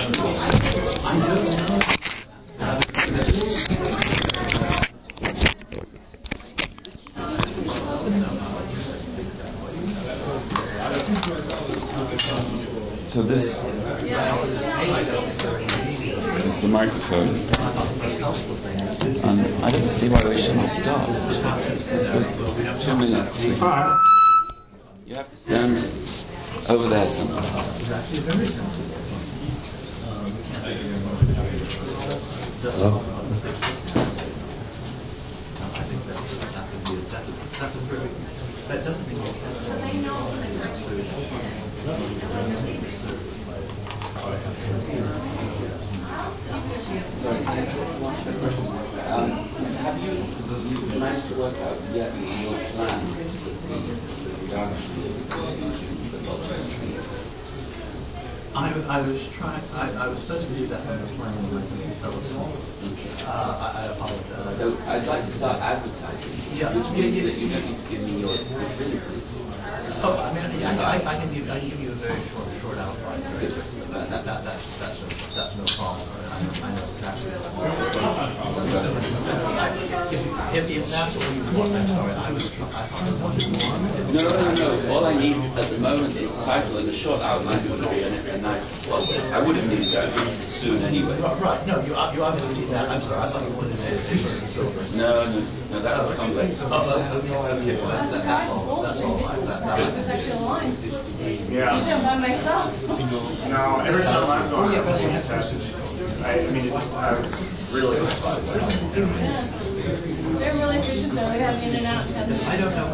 So this is the microphone, and I don't see why we shouldn't start. It's supposed to 2 minutes. You have to stand over there somewhere. Hello. That doesn't mean have you managed to work out yet your plans? I was trying. I was supposed to do that on the plan, and I think it fell asleep. I apologize. So I'd like to start advertising, which means that you don't need to give me your definitive. Oh, I mean, I can give you a very short outline. That's no problem. I know exactly. If that's what you want, I'm sorry. I wanted more. No. All I need at the moment is a title and a short outline would be a nice. Well, I would have needed that soon anyway. Right. No, you obviously need that. I'm sorry. I thought you wanted a silver. No, that will come later. Okay, well, that's all. That's all. There's actually a line. Yeah. Usually I'm by myself. No, every time I'm going, I'm being tested. I mean, it's really. They're really efficient though. They have in and out. I don't know.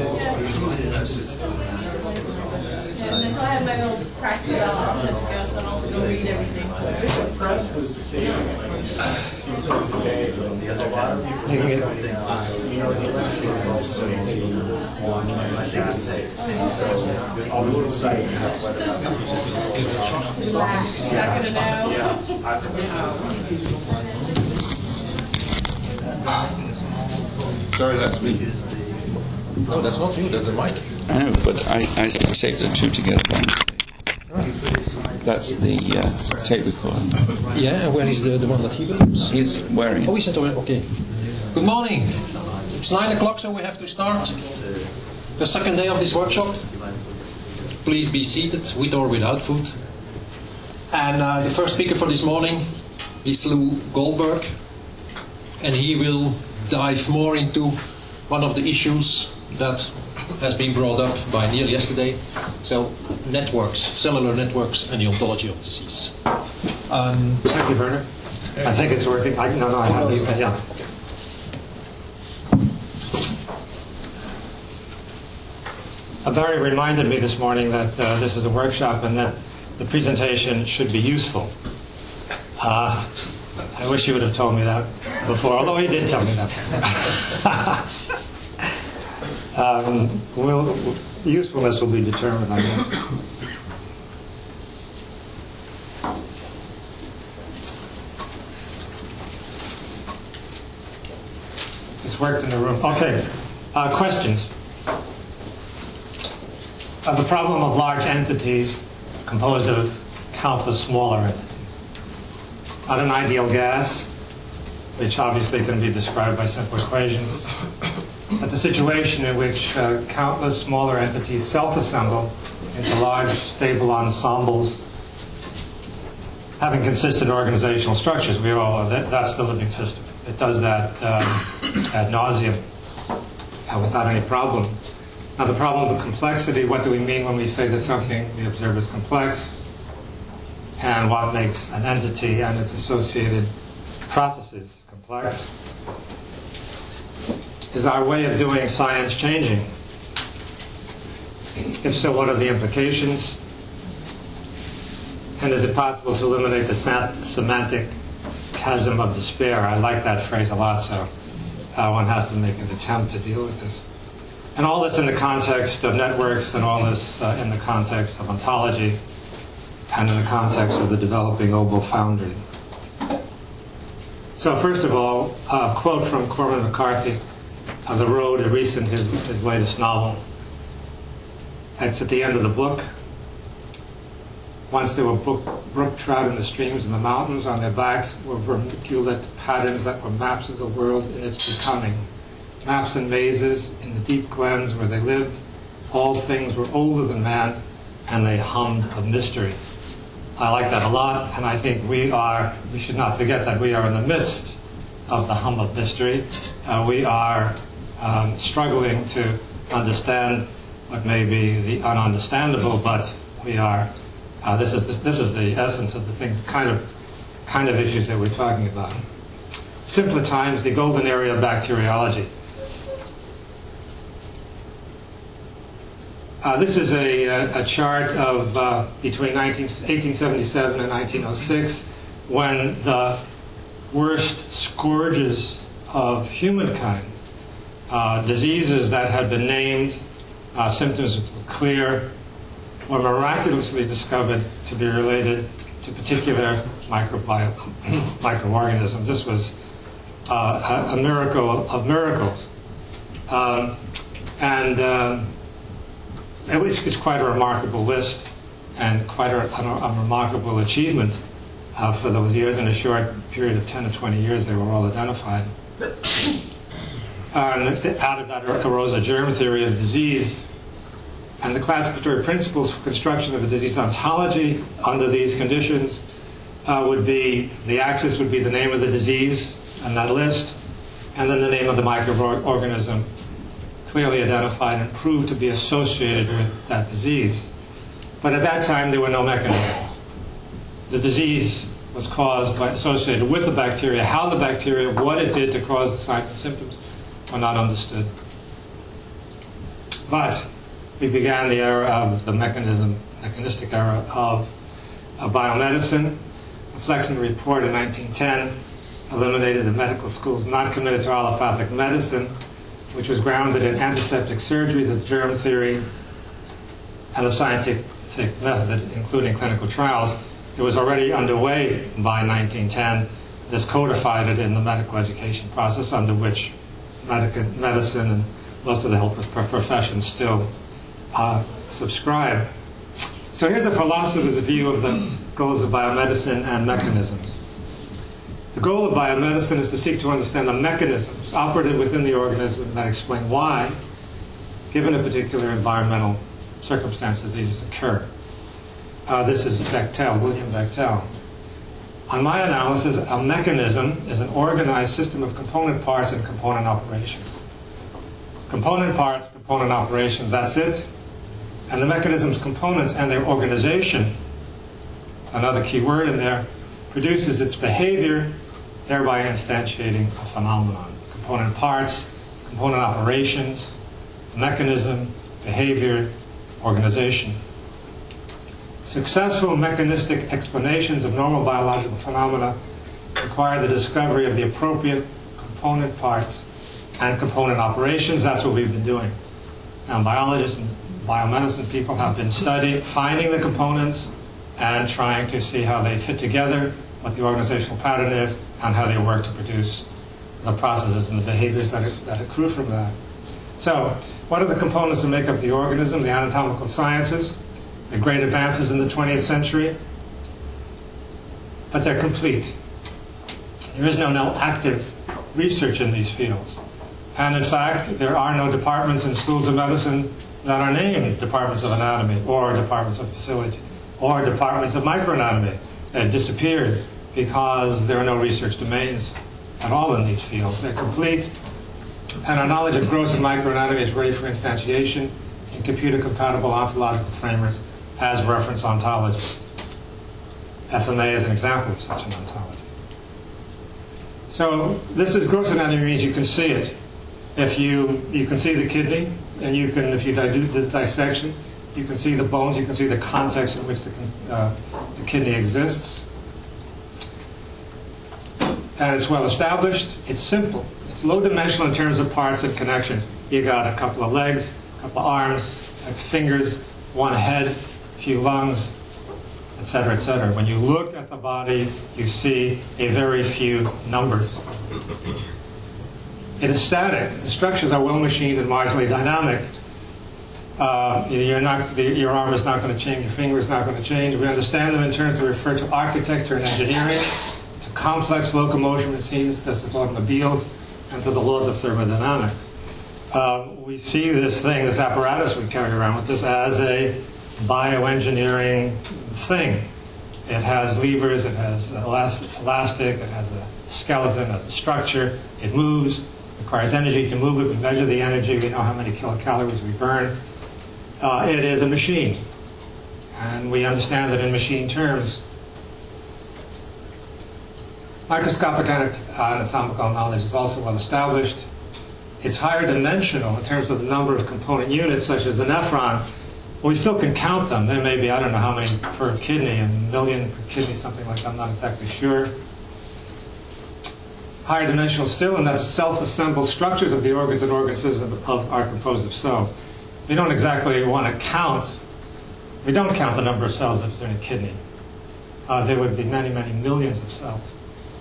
And until I have my little practice out, I'll set to go, so I don't go read everything. The press was stating today that a lot of people, you know, the election results are on Saturday. I'll be excited to have whether Not gonna know. Sorry, that's me. No, that's not you, that's the mic. I know, but I taped the two together. That's the tape recorder. Yeah, and where is the one that he believes? He's wearing Oh, it. is it already? Okay. Good morning. It's 9 o'clock, so we have to start the second day of this workshop. Please be seated, with or without food. And the first speaker for this morning is Lou Goldberg, and he will dive more into one of the issues that has been brought up by Neil yesterday. So, networks, cellular networks, and the ontology of disease. Thank you, Werner. I think it's working. I have these. Yeah. Barry reminded me this morning that this is a workshop and that the presentation should be useful. I wish you would have told me that before, although he did tell me that. Usefulness will be determined, I guess. It's worked in the room. Okay. Questions? The problem of large entities composed of countless smaller entities. Not an ideal gas, which obviously can be described by simple equations, but the situation in which countless smaller entities self-assemble into large, stable ensembles having consistent organizational structures. We all know that's the living system. It does that ad nauseum without any problem. Now, the problem of complexity, what do we mean when we say that something we observe is complex? And what makes an entity and its associated processes complex? Is our way of doing science changing? If so, what are the implications? And is it possible to eliminate the semantic chasm of despair? I like that phrase a lot, so one has to make an attempt to deal with this. And all this in the context of networks, and all this in the context of ontology, and in the context of the developing oboe foundry. So first of all, a quote from Cormac McCarthy, The Road, his latest novel. It's at the end of the book. Once there were brook trout in the streams and the mountains. On their backs were vermiculate patterns that were maps of the world in its becoming. Maps and mazes in the deep glens where they lived. All things were older than man, and they hummed of mystery. I like that a lot, and I think we should not forget that we are in the midst of the hum of mystery. We are struggling to understand what may be the ununderstandable, but we are. This is the essence of the things, kind of issues that we're talking about. Simpler times, the golden area of bacteriology. This is a chart of between 1877 and 1906, when the worst scourges of humankind, diseases that had been named, symptoms were clear, were miraculously discovered to be related to particular microorganisms. This was a miracle of miracles. It's quite a remarkable list and quite a remarkable achievement for those years. In a short period of 10 to 20 years, they were all identified. And out of that arose a germ theory of disease. And the classificatory principles for construction of a disease ontology under these conditions would be, the axis would be the name of the disease and that list, and then the name of the microorganism clearly identified and proved to be associated with that disease. But at that time, there were no mechanisms. The disease was associated with the bacteria. How the bacteria, what it did to cause the signs and symptoms, were not understood. But we began the era of the mechanistic era of biomedicine. The Flexner Report in 1910 eliminated the medical schools not committed to allopathic medicine, which was grounded in antiseptic surgery, the germ theory, and the scientific method, including clinical trials. It was already underway by 1910. This codified it in the medical education process, under which medicine and most of the health professions still subscribe. So here's a philosopher's view of the goals of biomedicine and mechanisms. The goal of biomedicine is to seek to understand the mechanisms operative within the organism that explain why, given a particular environmental circumstance, diseases occur. This is Bechtel, William Bechtel. On my analysis, a mechanism is an organized system of component parts and component operations. Component parts, component operations, that's it. And the mechanism's components and their organization, another key word in there, produces its behavior, thereby instantiating a phenomenon. Component parts, component operations, mechanism, behavior, organization. Successful mechanistic explanations of normal biological phenomena require the discovery of the appropriate component parts and component operations. That's what we've been doing. Now, biologists and biomedicine people have been studying, finding the components and trying to see how they fit together, what the organizational pattern is, and how they work to produce the processes and the behaviors that accrue from that. So, what are the components that make up the organism? The anatomical sciences, the great advances in the 20th century, but they're complete. There is no active research in these fields. And in fact, there are no departments in schools of medicine that are named departments of anatomy or departments of physiology or departments of microanatomy. They disappeared because there are no research domains at all in these fields. They're complete, and our knowledge of gross and microanatomy is ready for instantiation in computer-compatible ontological framers as reference ontologies. FMA is an example of such an ontology. So this is gross anatomy, means you can see it. If you can see the kidney, and you can, if you do the dissection, you can see the bones, you can see the context in which the kidney exists. And it's well established. It's simple. It's low dimensional in terms of parts and connections. You got a couple of legs, a couple of arms, fingers, one head, a few lungs, etc., etc. When you look at the body, you see a very few numbers. It is static. The structures are well machined and marginally dynamic. Your arm is not going to change, your finger is not going to change. We understand them in terms that refer to architecture and engineering, to complex locomotion machines, that's the automobiles, and to the laws of thermodynamics. We see this apparatus we carry around with us as a bioengineering thing. It has levers, it has it's elastic, it has a skeleton, it has a structure, it moves, requires energy to move it. We measure the energy, we know how many kilocalories we burn. It is a machine. And we understand that in machine terms. Microscopic anatomical knowledge is also well established. It's higher dimensional in terms of the number of component units, such as the nephron. We still can count them. There may be, I don't know how many per kidney, 1 million per kidney, something like that. I'm not exactly sure. Higher dimensional still in that the self-assembled structures of the organs and organ systems are composed of cells. We don't exactly want to count. We don't count the number of cells that's in a kidney. There would be many, many millions of cells.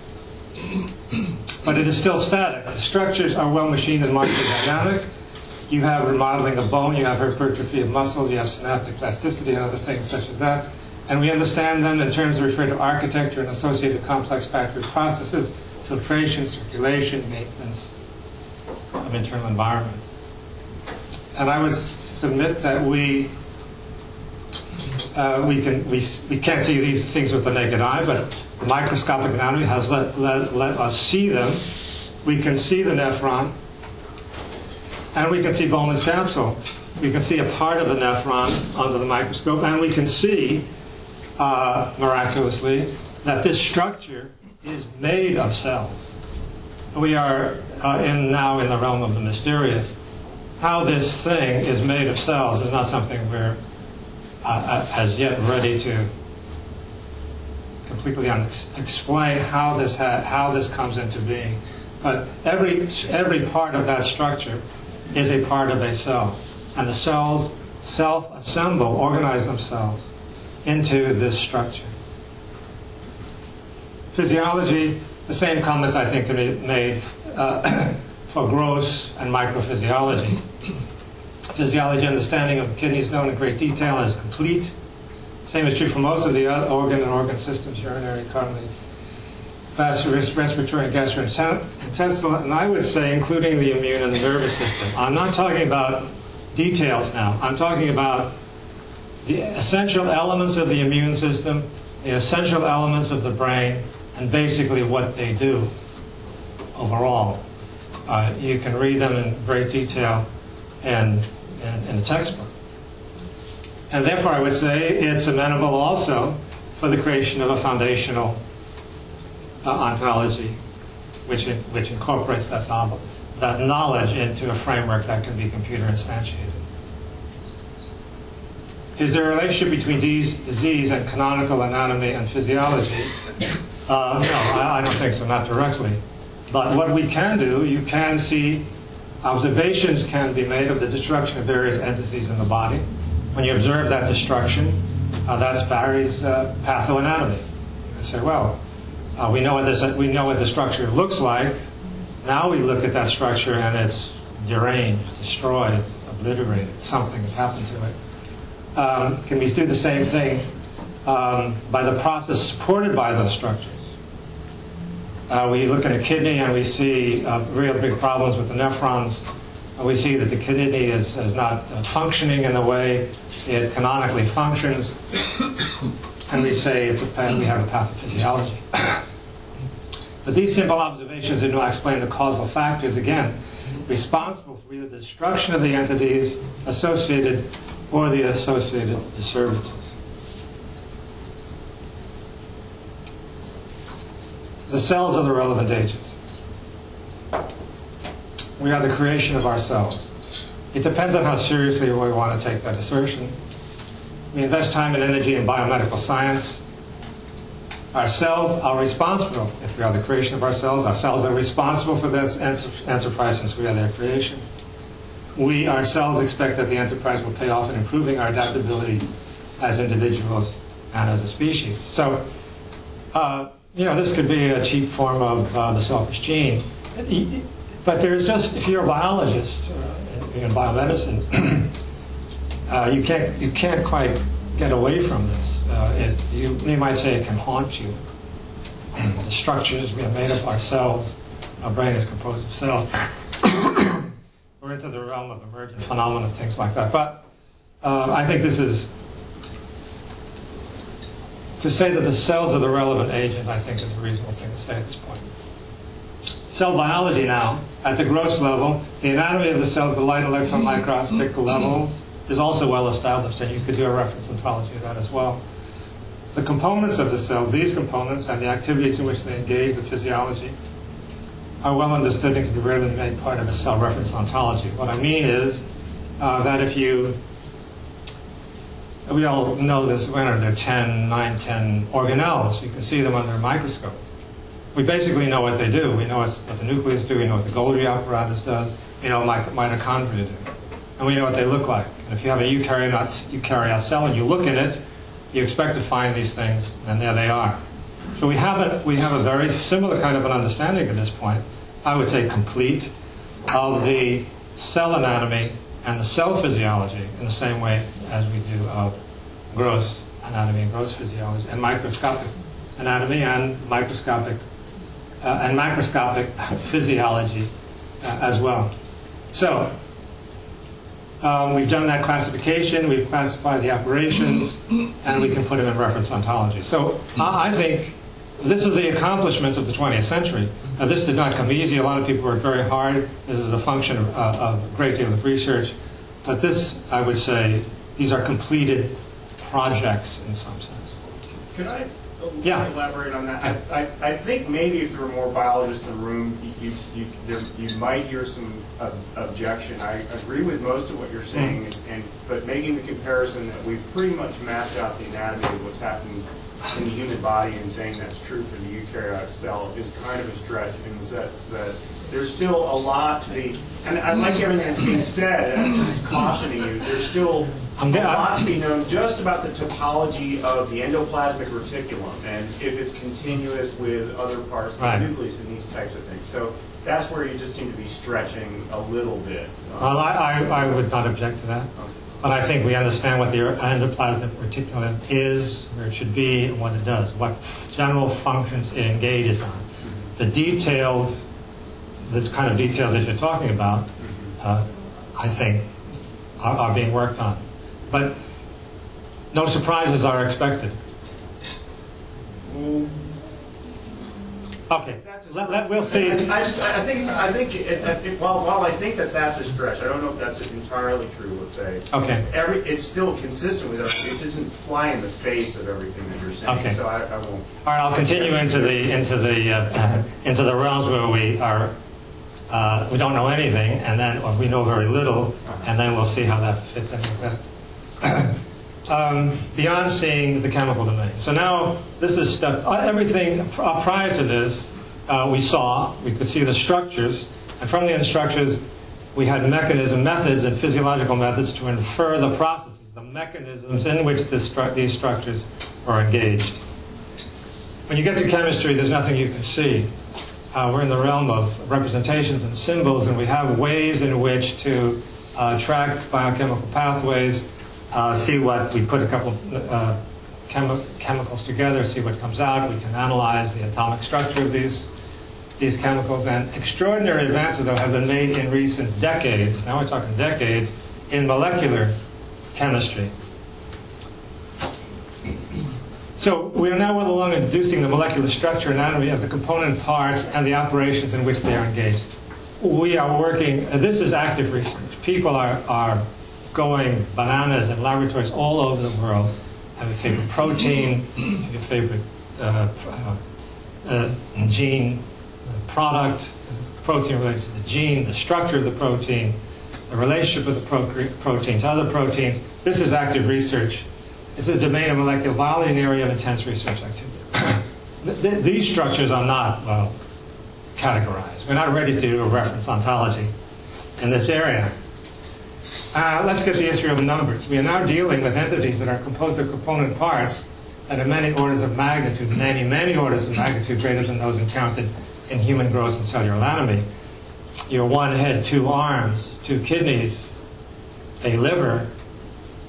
But it is still static. The structures are well machined and microdynamic. You have remodeling of bone, you have hypertrophy of muscles, you have synaptic plasticity and other things such as that. And we understand them in terms that refer to architecture and associated complex factory processes, filtration, circulation, maintenance of internal environment. And I would submit that we can't see these things with the naked eye, but microscopic anatomy has let us see them. We can see the nephron, and we can see bone and capsule. We can see a part of the nephron under the microscope, and we can see, miraculously, that this structure is made of cells. We are now in the realm of the mysterious. How this thing is made of cells is not something we're as yet ready to completely explain how this comes into being. But every part of that structure is a part of a cell, and the cells self-assemble, organize themselves into this structure. Physiology, the same comments I think can be made for gross and microphysiology. Physiology understanding of the kidney is known in great detail and is complete. Same is true for most of the other organ systems, urinary, cardiac, respiratory, and gastrointestinal, and I would say including the immune and the nervous system. I'm not talking about details now. I'm talking about the essential elements of the immune system, the essential elements of the brain, and basically what they do overall. You can read them in great detail in the textbook. And therefore I would say it's amenable also for the creation of a foundational ontology which incorporates that knowledge into a framework that can be computer instantiated. Is there a relationship between disease and canonical anatomy and physiology? No, I don't think so, not directly. But what we can do, you can see observations can be made of the destruction of various entities in the body. When you observe that destruction, that's Barry's pathoanatomy. You say, well, we know what the structure looks like. Now we look at that structure and it's deranged, destroyed, obliterated. Something has happened to it. Can we do the same thing by the process supported by those structures? We look at a kidney and we see real big problems with the nephrons. We see that the kidney is not functioning in the way it canonically functions. And we say we have a pathophysiology. But these simple observations do not explain the causal factors, again, responsible for either the destruction of the entities associated or the associated disturbances. The cells are the relevant agent. We are the creation of ourselves. It depends on how seriously we want to take that assertion. We invest time and energy in biomedical science. Our cells are responsible. If we are the creation of ourselves are responsible for this enterprise since we are their creation. We ourselves expect that the enterprise will pay off in improving our adaptability as individuals and as a species. So, this could be a cheap form of the selfish gene. But there's just, if you're a biologist in biomedicine, You can't quite get away from this. You might say it can haunt you. The structures we have made up ourselves. Our brain is composed of cells. We're into the realm of emergent phenomena, things like that. But I think this is, to say that the cells are the relevant agent, I think is a reasonable thing to say at this point. Cell biology now, at the gross level, the anatomy of the cell at the light electron microscopic levels is also well established, and you could do a reference ontology of that as well. The components of the cells, these components, and the activities in which they engage, the physiology, are well understood and can be readily made part of a cell reference ontology. What I mean is that if you, we all know this, there are 9, 10 organelles. You can see them under a microscope. We basically know what they do. We know what the nucleus do. We know what the Golgi apparatus does. We know what mitochondria do. And we know what they look like. And if you have a eukaryote cell and you look at it, you expect to find these things, and there they are. So we have a very similar kind of an understanding at this point, I would say complete, of the cell anatomy and the cell physiology in the same way as we do of gross anatomy and gross physiology, and microscopic anatomy and macroscopic physiology as well. So we've done that classification, we've classified the operations, and we can put them in reference ontology. So I think this is the accomplishments of the 20th century. This did not come easy. A lot of people worked very hard. This is a function of a great deal of research. But this, I would say, these are completed projects in some sense. Could I Yeah. elaborate on that? I think maybe if there were more biologists in the room, you might hear some objection. I agree with most of what you're saying, but making the comparison that we've pretty much mapped out the anatomy of what's happening in the human body and saying that's true for the eukaryotic cell is kind of a stretch in the sense that there's still a lot to be, and I like everything that's being said, and I'm just cautioning you, there's still a lot to be known just about the topology of the endoplasmic reticulum and if it's continuous with other parts of the nucleus and these types of things. So that's where you just seem to be stretching a little bit. I would not object to that. But I think we understand what the endoplasmic reticulum is, where it should be, and what it does, what general functions it engages on. The kind of details that you're talking about, I think, are being worked on. But no surprises are expected. Okay, we'll see. I think while I think that that's a stretch, I don't know if that's entirely true. Let's say. Okay. It's still consistent with everything. It doesn't fly in the face of everything that you're saying. Okay. So I won't. All right, I'll continue into the realms where we don't know anything, and then we know very little, and then we'll see how that fits in with that. Beyond seeing the chemical domain. So now this is step. Everything prior to this, we could see the structures, and from the structures, we had methods, and physiological methods to infer the processes, the mechanisms in which these structures are engaged. When you get to chemistry, there's nothing you can see. We're in the realm of representations and symbols, and we have ways in which to track biochemical pathways. See what we put a couple chemicals together, see what comes out. We can analyze the atomic structure of these chemicals, and extraordinary advances though have been made in recent decades. Now we're talking decades in molecular chemistry. So we are now well along in deducing the molecular structure and anatomy of the component parts and the operations in which they are engaged. We are working. This is active research. People are going bananas in laboratories all over the world. Have your favorite protein, have your favorite gene product, protein related to the gene, the structure of the protein, the relationship of the protein to other proteins. This is active research. This is domain of molecular biology, an area of intense research activity. These structures are not well categorized. We're not ready to do a reference ontology in this area. Let's get the issue of numbers. We are now dealing with entities that are composed of component parts that are many orders of magnitude, many orders of magnitude greater than those encountered in human gross and cellular anatomy. Your one head, 2 arms, 2 kidneys, a liver,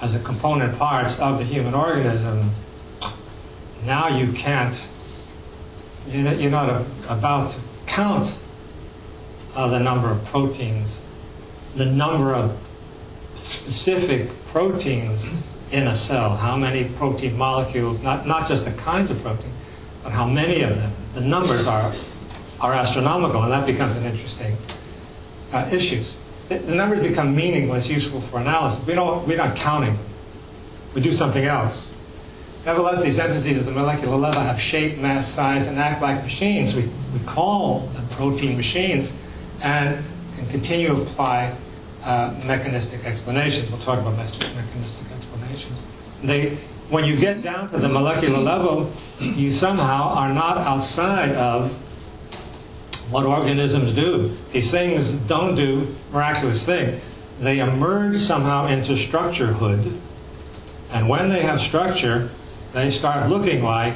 as a component parts of the human organism, now you can't, you're not about to count the number of proteins, the number of specific proteins in a cell, how many protein molecules, not just the kinds of protein, but how many of them. The numbers are astronomical, and that becomes an interesting issue. The numbers become meaningless, useful for analysis. We're not counting them. We do something else. Nevertheless, these entities at the molecular level have shape, mass, size, and act like machines. We call them protein machines and can continue to apply mechanistic explanations. We'll talk about mechanistic explanations. When you get down to the molecular level, you somehow are not outside of what organisms do. These things don't do miraculous things. They emerge somehow into structurehood, and when they have structure, they start looking like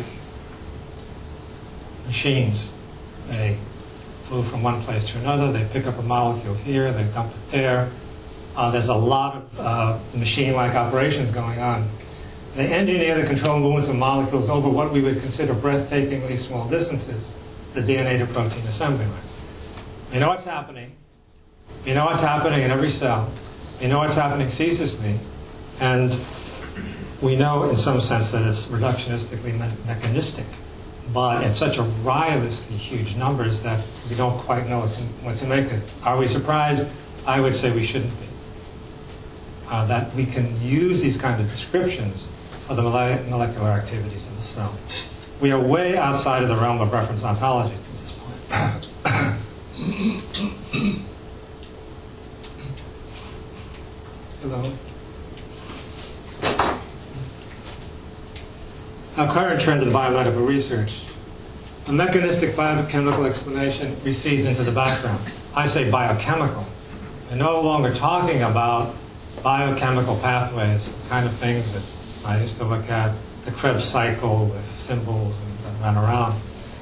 machines. They move from one place to another. They pick up a molecule here, they dump it there. There's a lot of machine-like operations going on. They engineer the control movements of molecules over what we would consider breathtakingly small distances, the DNA to protein assembly line. You know what's happening. You know what's happening in every cell. You know what's happening ceaselessly. And we know in some sense that it's reductionistically mechanistic. But it's such a riotously huge numbers that we don't quite know what to make of it. Are we surprised? I would say we shouldn't be. That we can use these kind of descriptions for the molecular activities of the cell. We are way outside of the realm of reference ontology at this point. Hello. Our current trend in biomedical research, a mechanistic biochemical explanation recedes into the background. I say biochemical. We're no longer talking about biochemical pathways, the kind of things that I used to look at, the Krebs cycle with symbols and run around.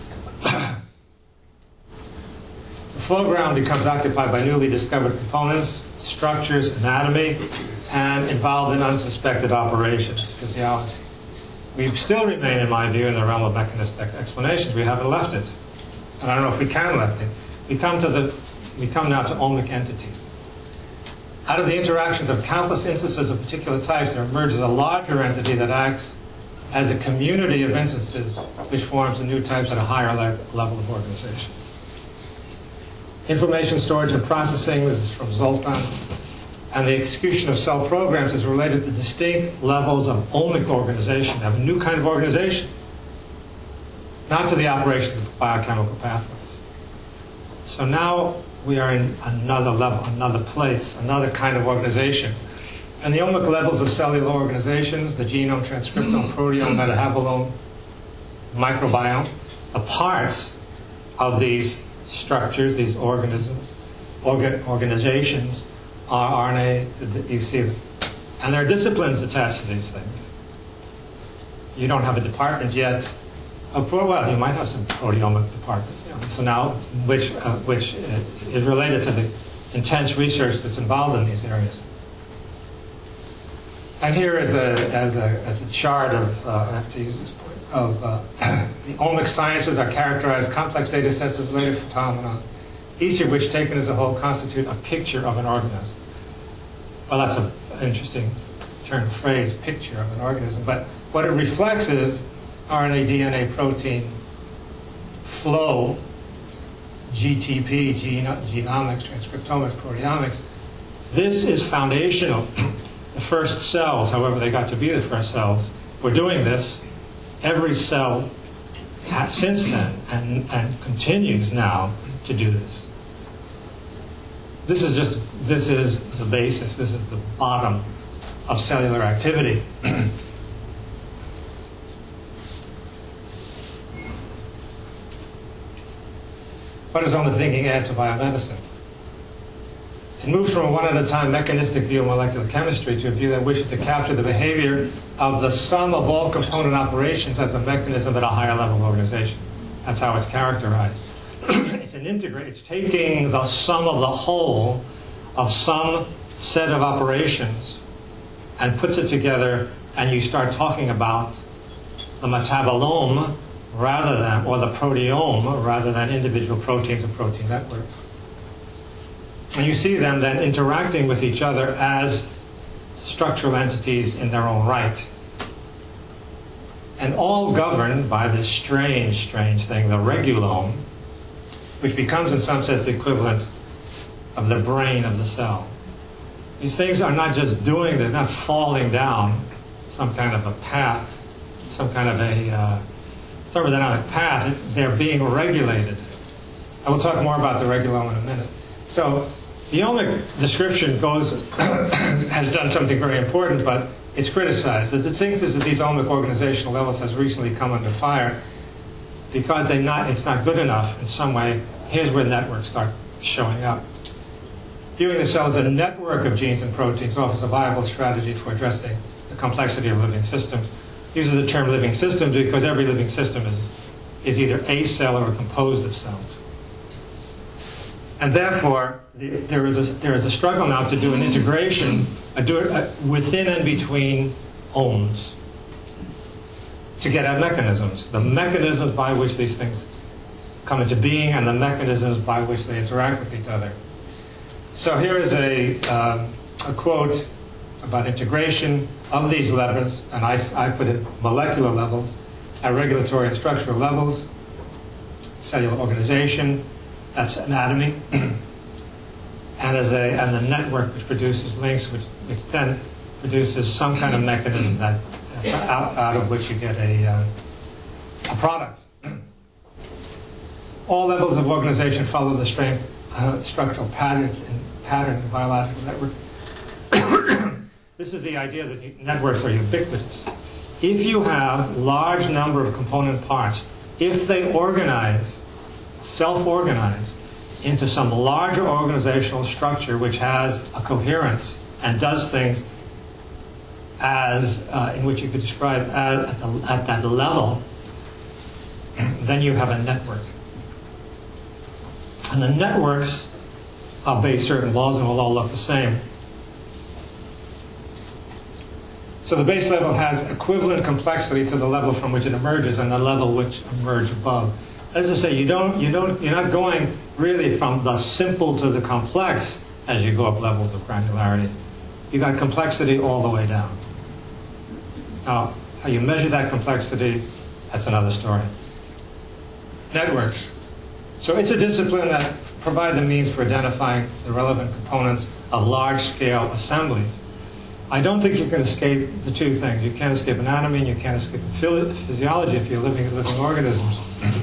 The foreground becomes occupied by newly discovered components, structures, anatomy, and involved in unsuspected operations, physiology. We still remain, in my view, in the realm of mechanistic explanations. We haven't left it. And I don't know if we can left it. We come now to omic entities. Out of the interactions of countless instances of particular types, there emerges a larger entity that acts as a community of instances which forms the new types at a higher level of organization. Information storage and processing, this is from Zoltan, and the execution of cell programs is related to distinct levels of omic organization, of a new kind of organization, not to the operations of biochemical pathways. So now we are in another level, another place, another kind of organization. And the omic levels of cellular organizations, the genome, transcriptome, proteome, metabolome, microbiome, the parts of these structures, these organisms, organizations, are RNA, you see them. And there are disciplines attached to these things. You don't have a department yet. Well, you might have some proteomic departments. So now, which is related to the intense research that's involved in these areas. And here is a chart of, I have to use this point, of the omic sciences are characterized complex data sets of related phenomena, each of which taken as a whole constitute a picture of an organism. Well, that's an interesting term, phrase, picture of an organism. But what it reflects is RNA, DNA, protein, flow, GTP, genomics, transcriptomics, proteomics. This is foundational. The first cells, however they got to be the first cells, were doing this. Every cell has since then and continues now to do this. This is the basis, this is the bottom of cellular activity. What does omic thinking add to biomedicine? It moves from a one-at-a-time mechanistic view of molecular chemistry to a view that wishes to capture the behavior of the sum of all component operations as a mechanism at a higher level of organization. That's how it's characterized. It's taking the sum of the whole of some set of operations and puts it together, and you start talking about the metabolome rather than, or the proteome rather than individual proteins and protein networks. And you see them then interacting with each other as structural entities in their own right. And all governed by this strange thing, the regulome, which becomes in some sense the equivalent of the brain of the cell. These things are not just doing, they're not falling down some kind of a path, some kind of a thermodynamic path. They're being regulated. I will talk more about the regulome in a minute. So the omic description has done something very important, but it's criticized. The distinctiveness of these omic organizational levels has recently come under fire because it's not good enough in some way. Here's where networks start showing up. Viewing the cell as a network of genes and proteins offers a viable strategy for addressing the complexity of living systems. Uses the term living systems because every living system is either acellular or composed of cells. And therefore, there is a struggle now to do an integration within and between omes to get at mechanisms. The mechanisms by which these things come into being and the mechanisms by which they interact with each other. So here is a quote about integration of these levels, and I put it molecular levels, at regulatory and structural levels, cellular organization, that's anatomy, and the network which produces links, which then produces some kind of mechanism that out of which you get a product. All levels of organization follow the structural pattern in biological networks. This is the idea that networks are ubiquitous. If you have large number of component parts, if they self-organize into some larger organizational structure which has a coherence and does things in which you could describe at that level, then you have a network. And the networks obey certain laws and will all look the same. So the base level has equivalent complexity to the level from which it emerges and the level which emerge above. As I say, you're not going really from the simple to the complex as you go up levels of granularity. You've got complexity all the way down. Now, how you measure that complexity, that's another story. Networks. So it's a discipline that provides the means for identifying the relevant components of large-scale assemblies. I don't think you can escape the two things. You can't escape anatomy and you can't escape physiology if you're living organisms.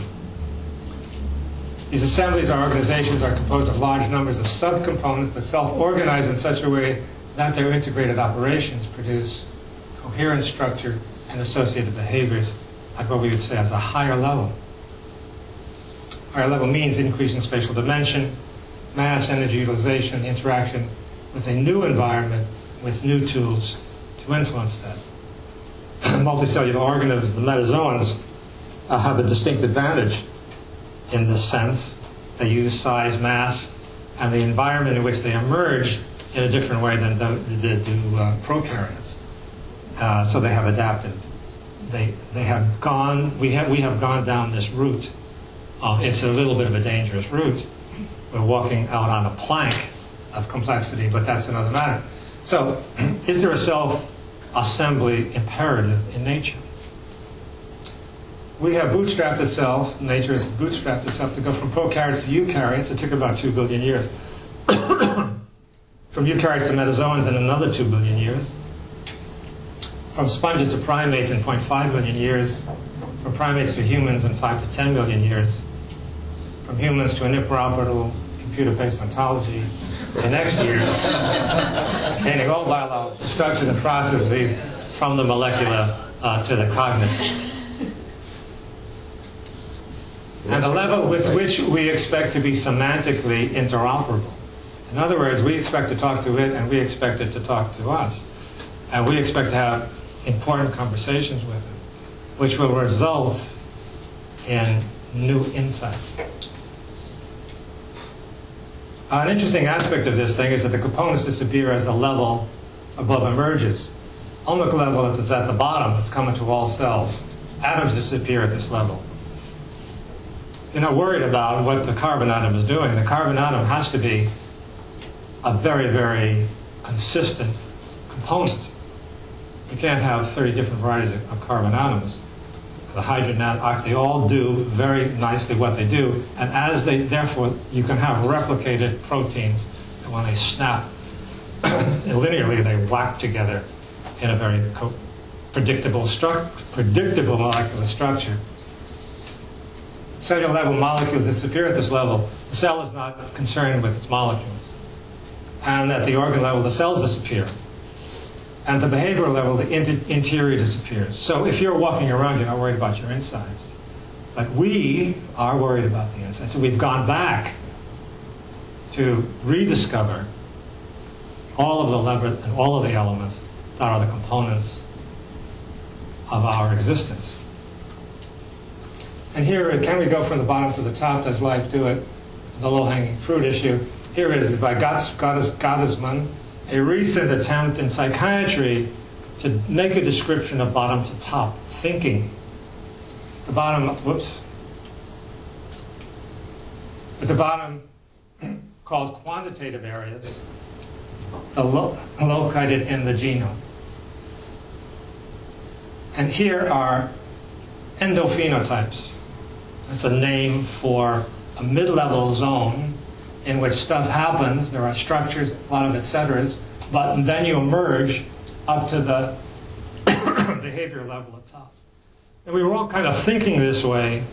These assemblies or organizations are composed of large numbers of subcomponents that self-organize in such a way that their integrated operations produce coherent structure and associated behaviors at what we would say as a higher level. Higher level means increasing spatial dimension, mass, energy utilization, interaction with a new environment with new tools to influence that. Multicellular organisms, the metazoans, have a distinct advantage in this sense. They use size, mass, and the environment in which they emerge in a different way than do prokaryotes. So they have adapted. We have gone down this route. It's a little bit of a dangerous route. We're walking out on a plank of complexity, but that's another matter. So, is there a self-assembly imperative in nature? We have bootstrapped itself, nature has bootstrapped itself to go from prokaryotes to eukaryotes. It took about 2 billion years. From eukaryotes to metazoans in another 2 billion years. From sponges to primates in 0.5 million years. From primates to humans in 5 to 10 million years. From humans to an interoperable computer-based ontology the next year, containing all biological structures and processes from the molecular to the cognitive. And the level with which we expect to be semantically interoperable. In other words, we expect to talk to it and we expect it to talk to us. And we expect to have important conversations with it, which will result in new insights. An interesting aspect of this thing is that the components disappear as the level above emerges. ohmic level is at the bottom. It's coming to all cells. Atoms disappear at this level. You're not worried about what the carbon atom is doing. The carbon atom has to be a very, very consistent component. You can't have 30 different varieties of carbon atoms. The hydrogen atom, they all do very nicely what they do, and therefore, you can have replicated proteins, and when they snap linearly, they whack together in a very predictable molecular structure. Cellular level molecules disappear at this level. The cell is not concerned with its molecules. And at the organ level, the cells disappear. And at the behavioral level, the interior disappears. So if you're walking around, you're not worried about your insides. But we are worried about the insides. So we've gone back to rediscover all of the levers and all of the elements that are the components of our existence. And here, can we go from the bottom to the top? Does life do it? The low-hanging fruit issue. Here is by Gottesman, a recent attempt in psychiatry to make a description of bottom to top thinking. The bottom, at the bottom, called quantitative areas, located in the genome. And here are endophenotypes. That's a name for a mid-level zone in which stuff happens. There are structures, a lot of et ceteras, but then you emerge up to the behavior level at top. And we were all kind of thinking this way,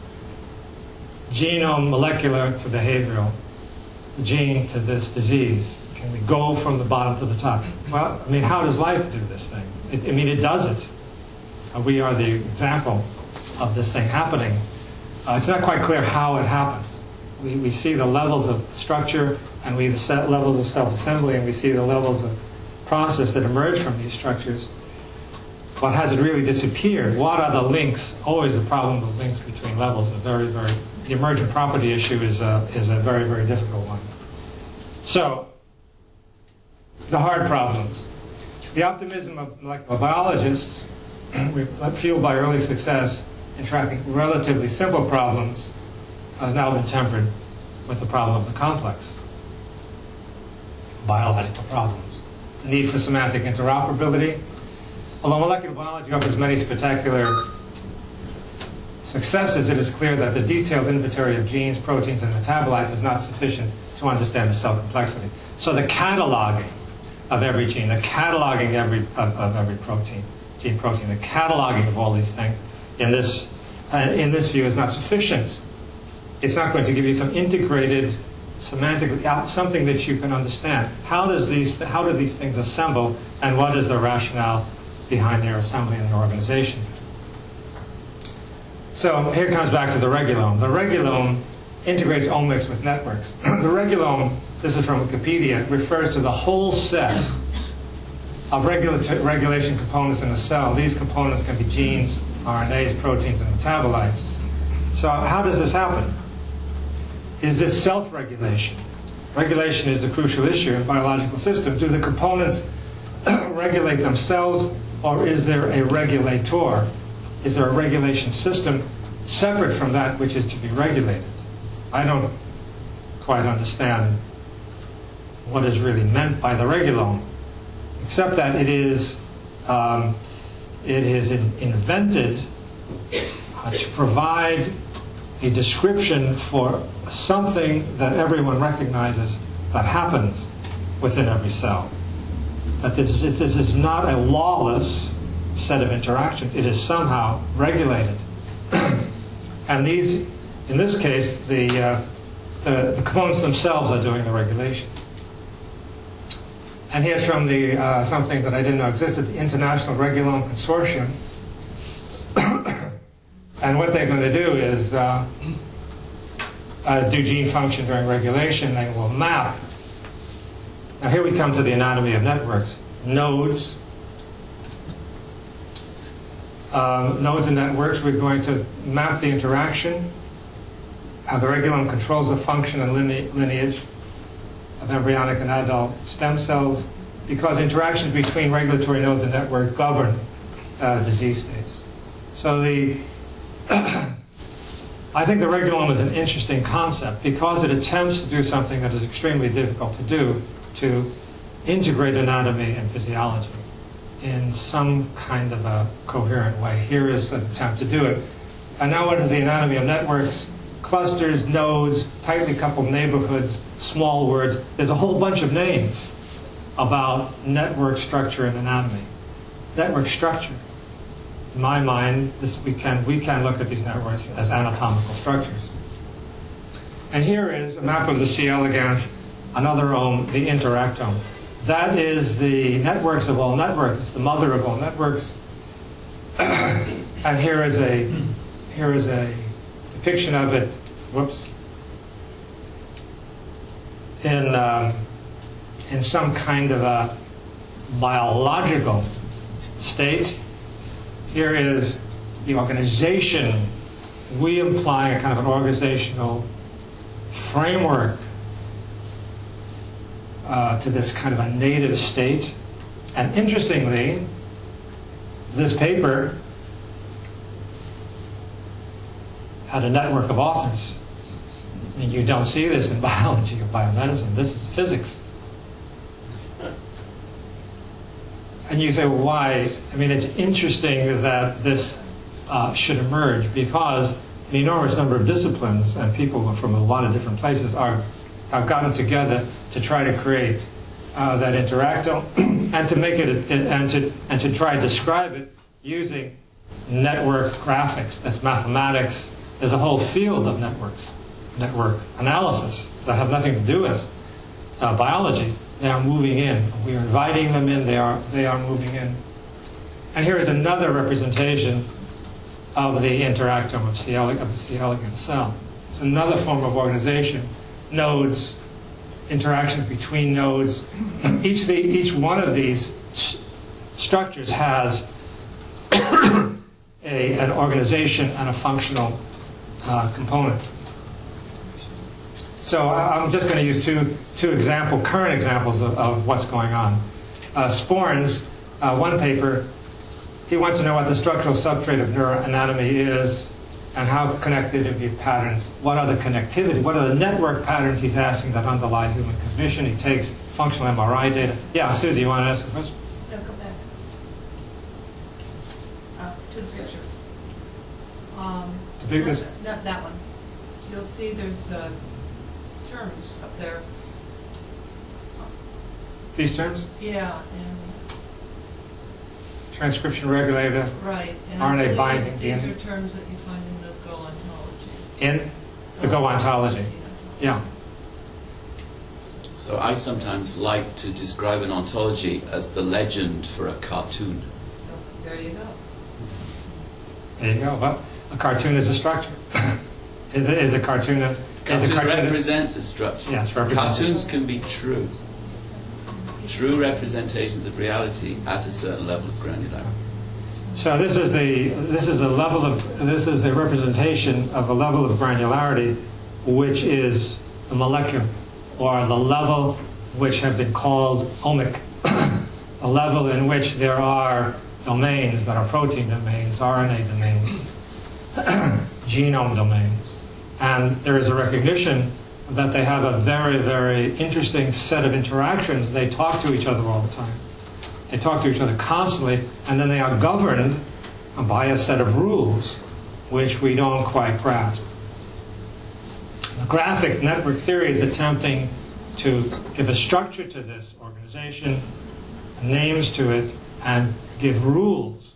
genome, molecular to behavioral, the gene to this disease. Can we go from the bottom to the top? Well, I mean, how does life do this thing? It does it. We are the example of this thing happening. It's not quite clear how it happens. We see the levels of structure, and we see the levels of self-assembly, and we see the levels of process that emerge from these structures. But has it really disappeared? What are the links? Always the problem with links between levels. The emergent property issue is a very, very difficult one. So, the hard problems. The optimism of molecular biologists, fueled by early success in tracking relatively simple problems, has now been tempered with the problem of the complex biological problems. The need for semantic interoperability. Although molecular biology offers many spectacular successes, it is clear that the detailed inventory of genes, proteins, and metabolites is not sufficient to understand the cell complexity. So the cataloging of every gene, the cataloging of every protein, the cataloging of all these things in this view is not sufficient. It's not going to give you some integrated, semantically, something that you can understand. How do these things assemble, and what is the rationale behind their assembly and their organization? So here comes back to the regulome. The regulome integrates omics with networks. The regulome, this is from Wikipedia, refers to the whole set of regulation components in a cell. These components can be genes, RNAs, proteins, and metabolites. So how does this happen? Is this self-regulation? Regulation is the crucial issue in biological systems. Do the components regulate themselves, or is there a regulator? Is there a regulation system separate from that which is to be regulated? I don't quite understand what is really meant by the regulome, except that it is invented to provide a description for something that everyone recognizes that happens within every cell. That this is not a lawless set of interactions. It is somehow regulated. And these, in this case, the components themselves are doing the regulation. And here's from the something that I didn't know existed, the International Regulome Consortium. And what they're going to do is do gene function during regulation. They will map. Now here we come to the anatomy of networks. Nodes. Nodes and networks, we're going to map the interaction, how the regulome controls the function and lineage of embryonic and adult stem cells, because interactions between regulatory nodes and network govern disease states. So I think the regulome is an interesting concept because it attempts to do something that is extremely difficult to do, to integrate anatomy and physiology in some kind of a coherent way. Here is an attempt to do it. And now what is the anatomy of networks? Clusters, nodes, tightly coupled neighborhoods, small words. There's a whole bunch of names about network structure and anatomy. Network structure. In my mind, we can look at these networks as anatomical structures. And here is a map of the C. elegans, another ome, the interactome. That is the networks of all networks. It's the mother of all networks. And here is a depiction of it. Whoops. In some kind of a biological state. Here is the organization. We imply a kind of an organizational framework to this kind of a native state. And interestingly, this paper had a network of authors. I mean, you don't see this in biology or biomedicine. This is physics. And you say, well, why? I mean, it's interesting that this should emerge because an enormous number of disciplines and people from a lot of different places have gotten together to try to create that interactome and to make it and to try to describe it using network graphics. That's mathematics. There's a whole field of networks, network analysis that have nothing to do with biology. They are moving in. We are inviting them in. They are moving in. And here is another representation of the interactome of the C. elegans cell. It's another form of organization. Nodes, interactions between nodes. Each one of these structures has an organization and a functional component. So I'm just going to use two current examples of what's going on. Sporns, one paper, he wants to know what the structural substrate of neuroanatomy is and how connected it be patterns. What are the connectivity? What are the network patterns he's asking that underlie human cognition? He takes functional MRI data. Yeah, Susie, you want to ask a question? No, go back. To the picture. Not that one. You'll see there's terms up there. These terms? Yeah, and transcription regulator, right. And RNA binding, these DNA. are terms that you find in the Go ontology. In the Go ontology. Yeah. So I sometimes like to describe an ontology as the legend for a cartoon. So there you go. There you go. Well, a cartoon is a structure. is a cartoon a Cartoon represents a structure. Yes, cartoons can be true representations of reality at a certain level of granularity. So this is a representation of a level of granularity which is the molecular, or the level which have been called omic, a level in which there are domains that are protein domains, RNA domains, genome domains. And there is a recognition that they have a very, very interesting set of interactions. They talk to each other all the time. They talk to each other constantly, and then they are governed by a set of rules which we don't quite grasp. The graphic network theory is attempting to give a structure to this organization, names to it, and give rules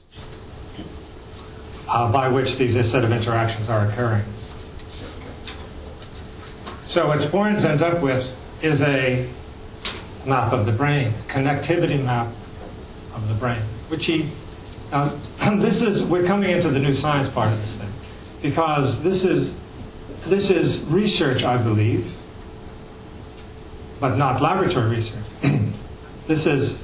by which these set of interactions are occurring. So what Sporns ends up with is a map of the brain, connectivity map of the brain, which we're coming into the new science part of this thing, because this is research, I believe, but not laboratory research. This is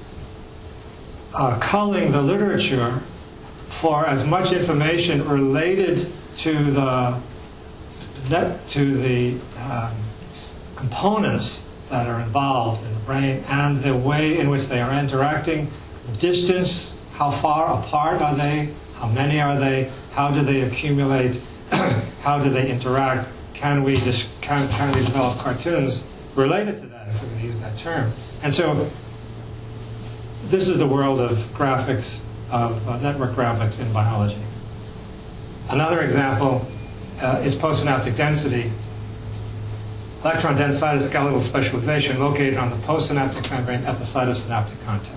culling the literature for as much information related to the components that are involved in the brain and the way in which they are interacting, distance, how far apart are they, how many are they, how do they accumulate, how do they interact, can we develop cartoons related to that, if we're going to use that term. And so this is the world of graphics, of network graphics in biology. Another example is postsynaptic density. Electron-dense cytoskeletal specialization located on the postsynaptic membrane at the cytosynaptic contact.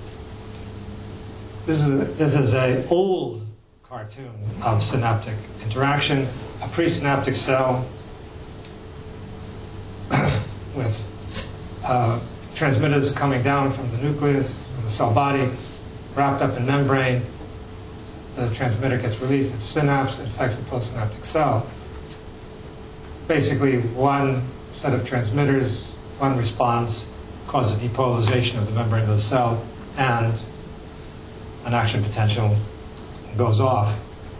This is an old cartoon of synaptic interaction, a presynaptic cell with transmitters coming down from the nucleus, from the cell body, wrapped up in membrane. The transmitter gets released at synapse, it affects the postsynaptic cell. Basically, one set of transmitters, one response, causes depolarization of the membrane of the cell, and an action potential goes off.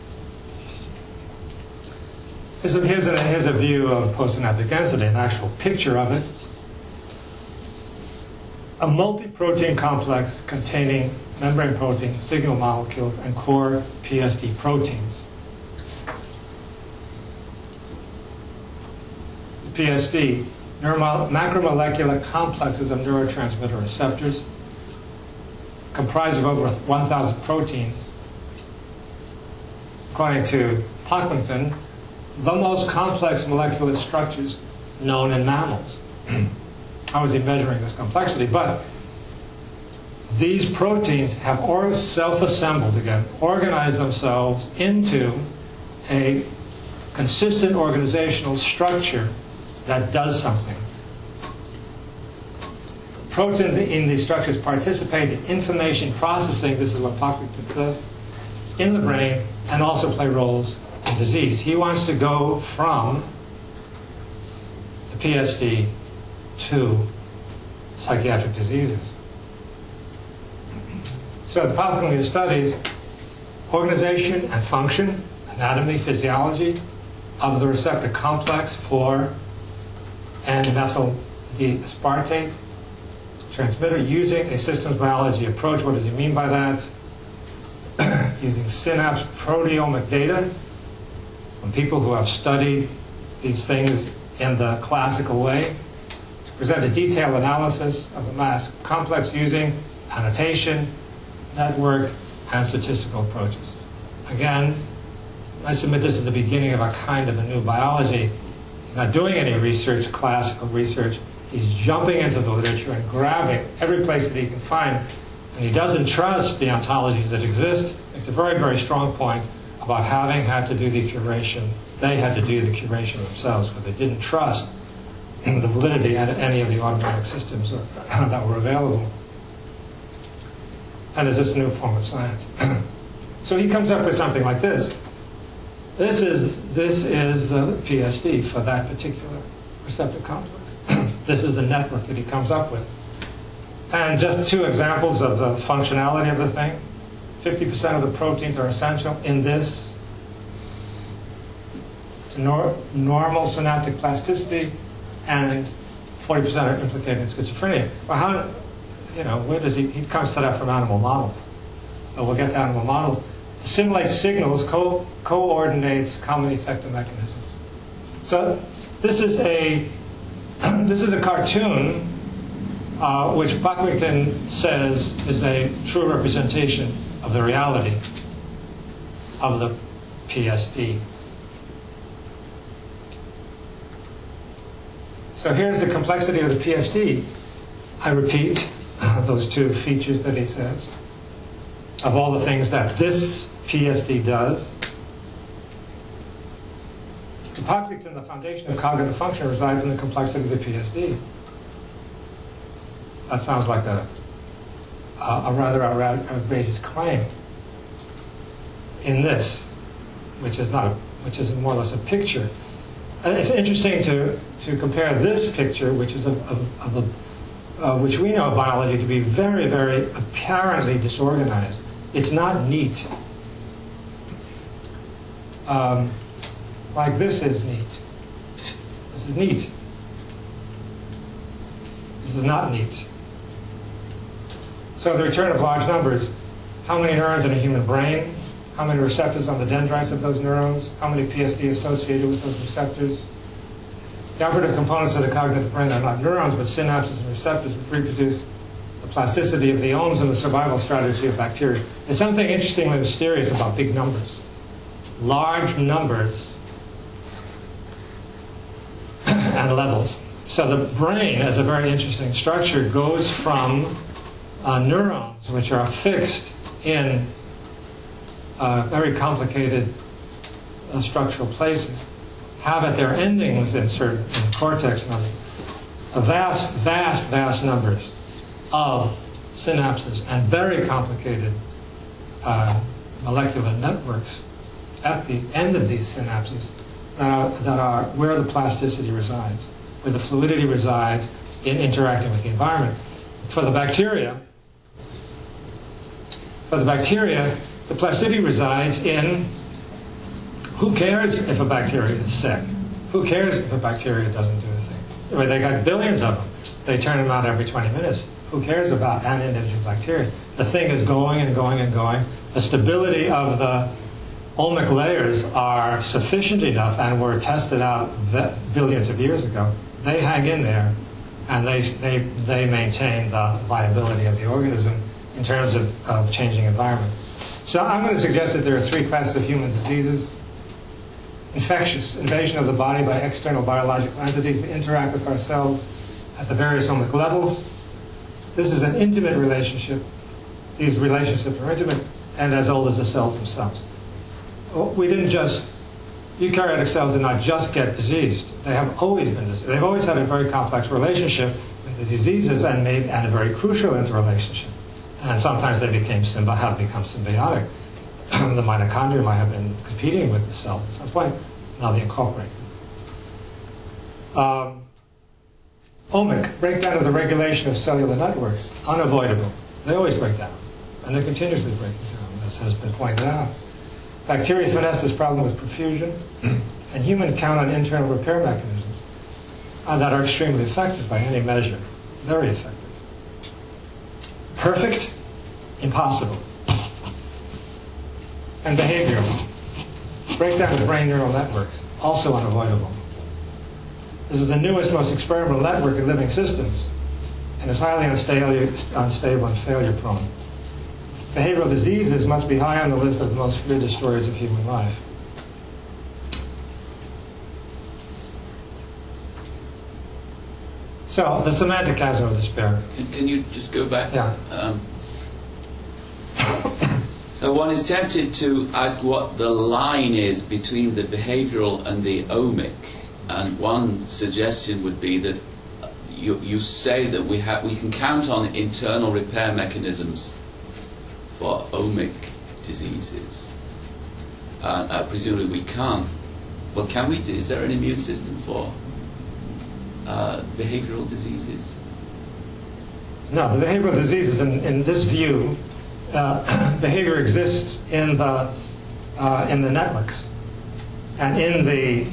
Here's a view of postsynaptic density, an actual picture of it. A multi-protein complex containing membrane proteins, signal molecules, and core PSD proteins. The PSD, macromolecular complexes of neurotransmitter receptors, comprised of over 1,000 proteins. According to Pocklington, the most complex molecular structures known in mammals. How is he measuring this complexity? But these proteins have self-assembled again, organized themselves into a consistent organizational structure that does something. Proteins in these structures participate in information processing, this is what Pocklington says, in the brain, and also play roles in disease. He wants to go from the PSD to psychiatric diseases. So the Pocklington studies organization and function, anatomy, physiology of the receptor complex for N-methyl D-aspartate transmitter using a systems biology approach. What does he mean by that? Using synapse proteomic data from people who have studied these things in the classical way, to present a detailed analysis of the mass complex using annotation, network, and statistical approaches. Again, I submit this is the beginning of a kind of a new biology. He's not doing any research, classical research. He's jumping into the literature and grabbing every place that he can find. And he doesn't trust the ontologies that exist. It's a very, very strong point about having had to do the curation. They had to do the curation themselves, but they didn't trust the validity of any of the automatic systems that were available. And is this a new form of science? So he comes up with something like this. This is the PSD for that particular receptor complex. This is the network that he comes up with. And just two examples of the functionality of the thing. 50% of the proteins are essential in this to normal synaptic plasticity, and 40% are implicated in schizophrenia. Well, how, where does he comes to that from animal models. But we'll get to animal models. Simulate signals, coordinates common effector mechanisms. So this is a cartoon which Pocklington says is a true representation of the reality of the PSD. So here's the complexity of the PSD. I repeat those two features that he says. Of all the things that this PSD does, to Pocklington, the foundation of cognitive function resides in the complexity of the PSD. That sounds like a rather outrageous claim. In this, which is more or less a picture. And it's interesting to compare this picture, which is which we know biology to be very, very apparently disorganized. It's not neat. Like this is neat. This is neat. is not neat. So the return of large numbers, how many neurons in a human brain, how many receptors on the dendrites of those neurons, how many PSD associated with those receptors. The operative components of the cognitive brain are not neurons, but synapses and receptors that reproduce the plasticity of the ohms and the survival strategy of bacteria. There's something interestingly mysterious about big numbers. Large numbers and levels. So the brain, as a very interesting structure, goes from neurons, which are fixed in very complicated structural places, have at their endings inserted in the cortex and a vast numbers of synapses and very complicated molecular networks at the end of these synapses that are where the plasticity resides, where the fluidity resides in interacting with the environment. For the bacteria, the plasticity resides in who cares if a bacteria is sick? Who cares if a bacteria doesn't do anything? Well, they got billions of them. They turn them out every 20 minutes. Who cares about an individual bacteria? The thing is going and going and going. The stability of the ohmic layers are sufficient enough and were tested out billions of years ago. They hang in there and they maintain the viability of the organism in terms of changing environment. So I'm going to suggest that there are three classes of human diseases. Infectious, invasion of the body by external biological entities that interact with our cells at the various ohmic levels. This is an intimate relationship. These relationships are intimate and as old as the cells themselves. Eukaryotic cells did not just get diseased. They have always been diseased. They've always had a very complex relationship with the diseases and a very crucial interrelationship. And sometimes they have become symbiotic. The mitochondria might have been competing with the cells at some point. Now they incorporate them. Ohmic, breakdown of the regulation of cellular networks, unavoidable. They always break down, and they're continuously breaking down, as has been pointed out. Bacteria finesse this problem with perfusion, and humans count on internal repair mechanisms that are extremely effective by any measure. Very effective. Perfect? Impossible. And behavioral. Breakdown of brain neural networks, also unavoidable. This is the newest, most experimental network in living systems, and is highly unstable and failure-prone. Behavioral diseases must be high on the list of the most feared destroyers of human life. So, the semantic chasm of despair. Can you just go back? Yeah. So one is tempted to ask what the line is between the behavioral and the ohmic. And one suggestion would be that you say that we can count on internal repair mechanisms for ohmic diseases. Presumably we can't. Well, can we? Is there an immune system for behavioral diseases? No, the behavioral diseases, in this view, behavior exists in the networks, and in the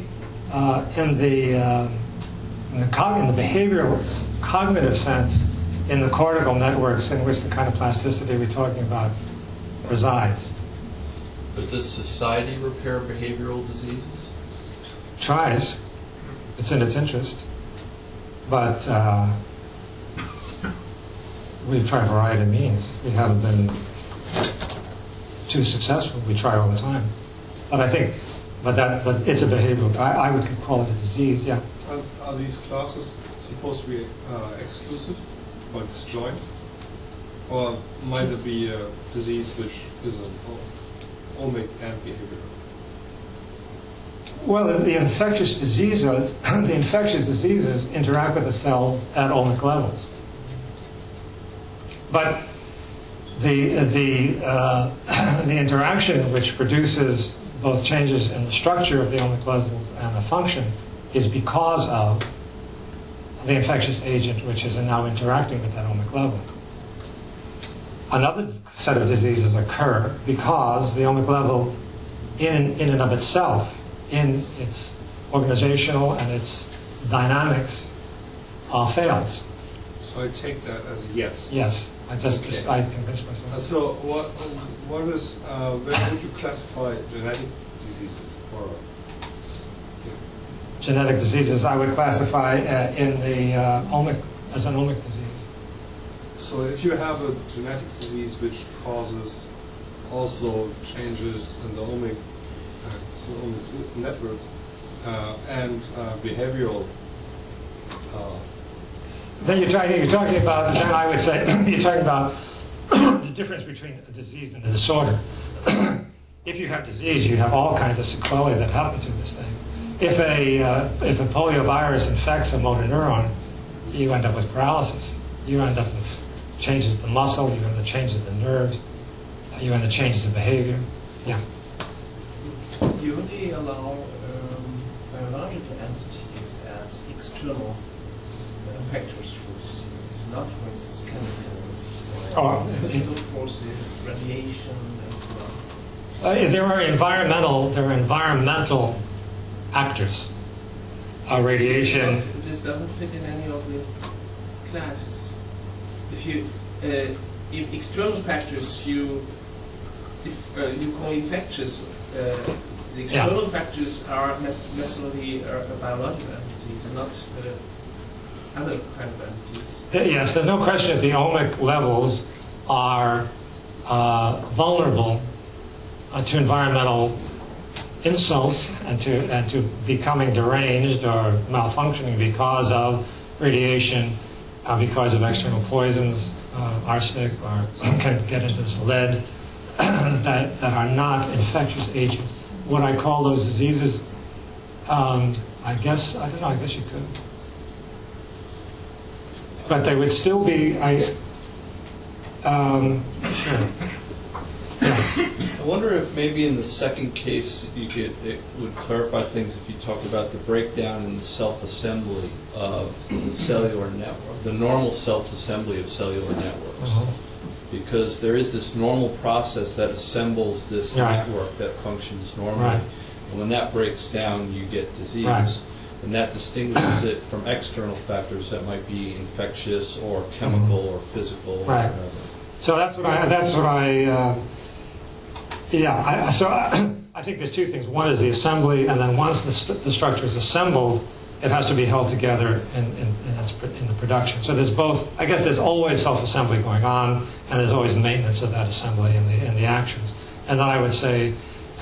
behavioral cognitive sense, in the cortical networks in which the kind of plasticity we're talking about resides. But does society repair behavioral diseases? Tries. It's in its interest. But we've tried a variety of means. We haven't been too successful. We try all the time. But I think, but it's a behavioral. I would call it a disease. Yeah. Are these classes supposed to be exclusive or disjoint, or might it be a disease which is an ohmic and behavioral? Well, the infectious diseases interact with the cells at ohmic levels. But the interaction which produces both changes in the structure of the ohmic levels and the function is because of the infectious agent which is now interacting with that ohmic level. Another set of diseases occur because the ohmic level in and of itself, in its organizational and its dynamics, fails. So I take that as a yes. Yes, I just Okay. I convinced myself. So what is where would you classify genetic diseases or Genetic diseases I would classify in the omic as an omic disease. so if you have a genetic disease which causes also changes in the omic network and behavioral Then you're talking about. Then I would say you're talking about the difference between a disease and a disorder. If you have disease, you have all kinds of sequelae that happen to this thing. If a poliovirus infects a motor neuron, you end up with paralysis. You end up with changes to the muscle. You end up changes to the nerves. You end up changes in behavior. Yeah. You only allow biological entities as external factors for diseases, not, for instance, chemicals or physical forces, radiation, and so on. There are environmental actors. Radiation. This doesn't fit in any of the classes. If external factors you call infectious, the external factors are necessarily biological entities and not other kind of entities. Yes, there's no question that the omic levels are vulnerable to environmental insults and to becoming deranged or malfunctioning because of radiation, because of external poisons, arsenic, or can get into this lead, that are not infectious agents. Would I call those diseases? I guess you could. But they would still be. Sure. Yeah. I wonder if maybe in the second case it would clarify things if you talk about the breakdown in the self-assembly of the cellular network, the normal self-assembly of cellular networks. Because there is this normal process that assembles this network that functions normally. Right. And when that breaks down, you get disease. Right. And that distinguishes it from external factors that might be infectious or chemical or physical or Right. whatever. So I think there's two things. One is the assembly, and then once the structure is assembled, it has to be held together in the production. So there's both. I guess there's always self-assembly going on, and there's always maintenance of that assembly in the actions. And then I would say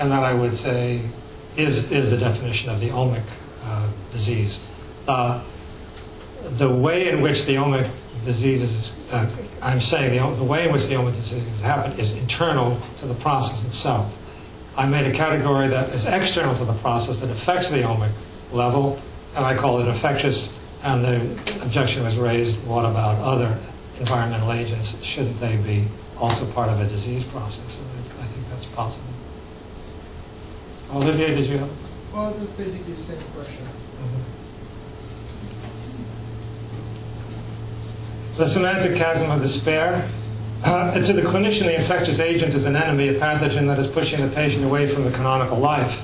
is the definition of the omic disease. The way in which the omic diseases, I'm saying the way in which the omic diseases happen is internal to the process itself. I made a category that is external to the process that affects the omic level, and I call it infectious, and the objection was raised, what about other environmental agents? Shouldn't they be also part of a disease process? And I think that's possible. Olivier, did you have? Well, it was basically the same question. The semantic chasm of despair. To the clinician, the infectious agent is an enemy, a pathogen that is pushing the patient away from the canonical life.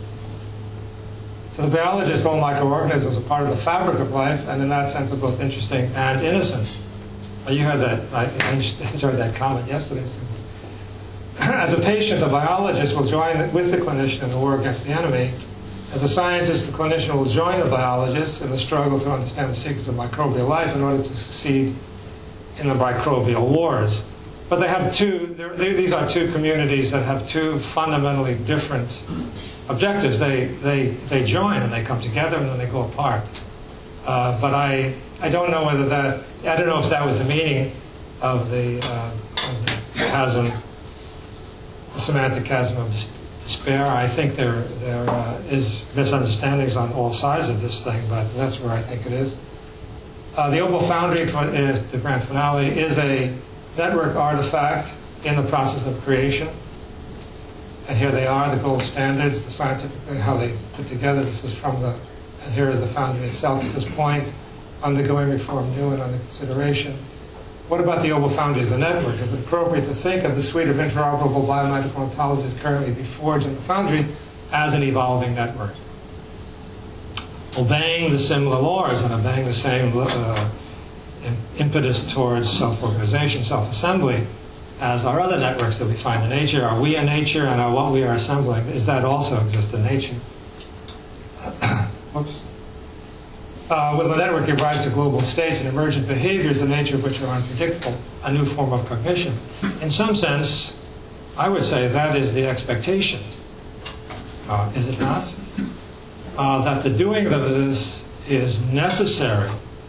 To the biologist, all microorganisms are part of the fabric of life, and in that sense are both interesting and innocent. You had that. I enjoyed that comment yesterday, Susan. As a patient, the biologist will join with the clinician in the war against the enemy. As a scientist, the clinician will join the biologist in the struggle to understand the secrets of microbial life in order to succeed in the microbial wars. But they have these are two communities that have two fundamentally different objectives. They join and they come together and then they go apart. But I don't know whether I don't know if that was the meaning of the chasm, the semantic chasm of despair. I think there is misunderstandings on all sides of this thing, but that's where I think it is. The Opal Foundry, the grand finale, is a network artifact in the process of creation. And here they are, the gold standards, the scientific, how they put together. This is and here is the Foundry itself at this point, undergoing reform new and under consideration. What about the Opal Foundry as a network? Is it appropriate to think of the suite of interoperable biomedical ontologies currently being forged in the Foundry as an evolving network? Obeying the similar laws and obeying the same impetus towards self-organization, self-assembly, as our other networks that we find in nature. Are we in nature, and are what we are assembling, is that also exist in nature? Whoops. With a network gives rise to global states and emergent behaviors, the nature of which are unpredictable, a new form of cognition. In some sense, I would say that is the expectation, is it not? That the doing of this is necessary,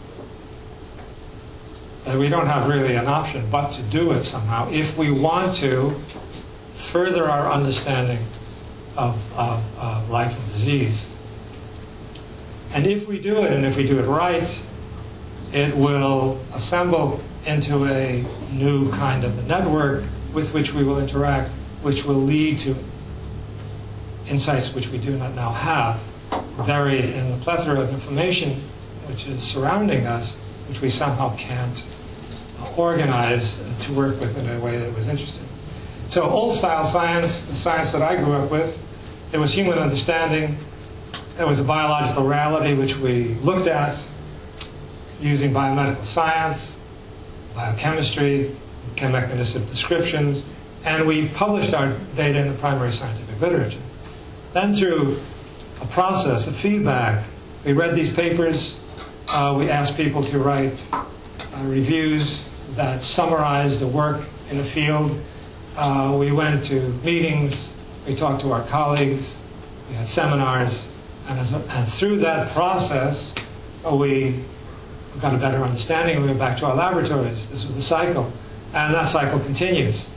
that we don't have really an option but to do it somehow if we want to further our understanding of life and disease. And if we do it, and if we do it right, it will assemble into a new kind of a network with which we will interact, which will lead to insights which we do not now have, buried in the plethora of information which is surrounding us, which we somehow can't organize to work with in a way that was interesting. So old-style science, the science that I grew up with, it was human understanding. It was a biological reality which we looked at using biomedical science, biochemistry, mechanistic descriptions, and we published our data in the primary scientific literature. Then through a process of feedback, we read these papers, we asked people to write reviews that summarized the work in the field. We went to meetings, we talked to our colleagues, we had seminars, and through that process, we got a better understanding. We went back to our laboratories. This was the cycle, and that cycle continues.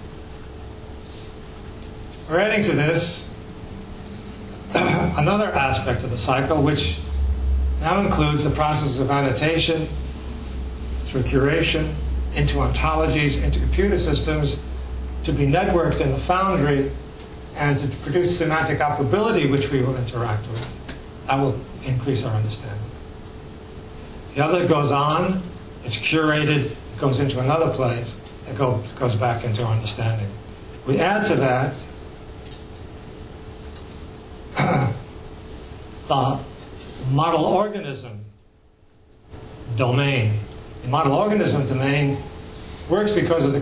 We're adding to this another aspect of the cycle, which now includes the process of annotation through curation into ontologies, into computer systems, to be networked in the foundry, and to produce semantic operability, which we will interact with. That will increase our understanding. The other goes on, it's curated, it goes into another place, it goes back into our understanding. We add to that the model organism domain. The model organism domain works because of the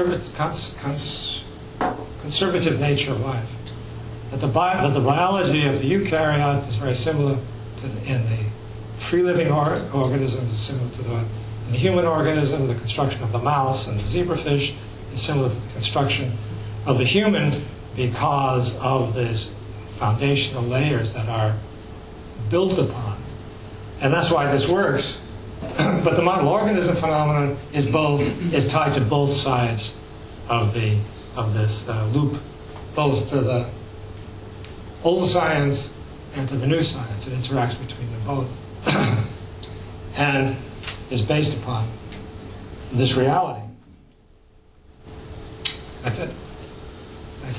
conservative nature of life. That the biology of the eukaryote is very similar to in the free-living organisms is similar to in the human organism. The construction of the mouse and the zebrafish is similar to the construction of the human because of these foundational layers that are built upon. And that's why this works. But the model organism phenomenon is tied to both sides of this loop, both to the old science and to the new science. It interacts between them both and is based upon this reality. That's it. Thank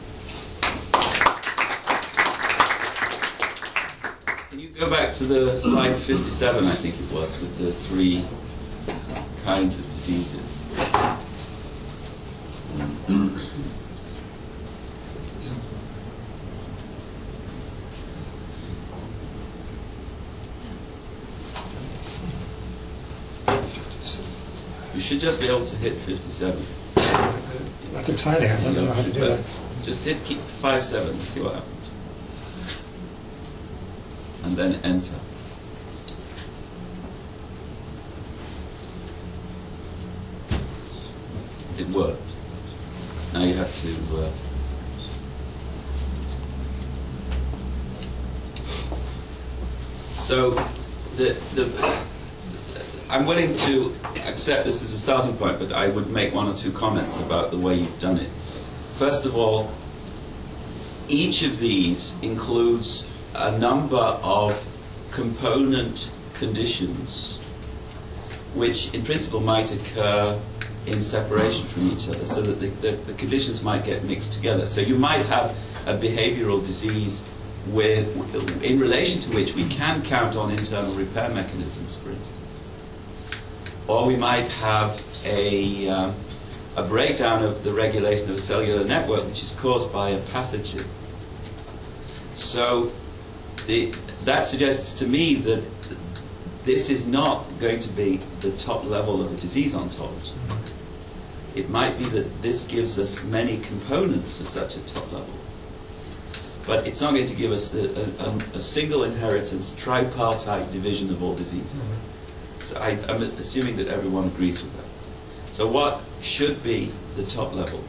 you. Can you go back to the slide 57, I think it was, with the 3 kinds of diseases? You should just be able to hit 57. That's exciting. I don't know how to do that. Just keep 57 and see what happens. And then enter. It worked. Now you have to so I'm willing to accept this as a starting point, but I would make 1 or 2 comments about the way you've done it. First of all, each of these includes a number of component conditions which in principle might occur in separation from each other, so that the conditions might get mixed together. So you might have a behavioral disease in relation to which we can count on internal repair mechanisms, for instance. Or we might have a breakdown of the regulation of a cellular network which is caused by a pathogen. So that suggests to me that this is not going to be the top level of a disease ontology. It might be that this gives us many components for such a top level, but it's not going to give us a single inheritance, tripartite division of all diseases. So I'm assuming that everyone agrees with that. So what should be the top level?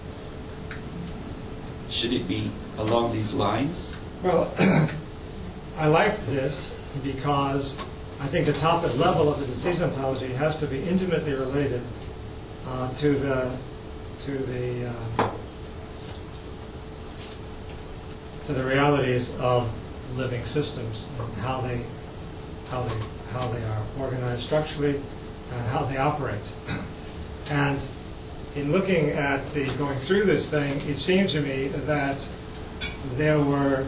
Should it be along these lines? Well, I like this because I think the top level of the disease ontology has to be intimately related to the realities of living systems and how they are organized structurally and how they operate. And in looking at going through this thing, it seemed to me that there were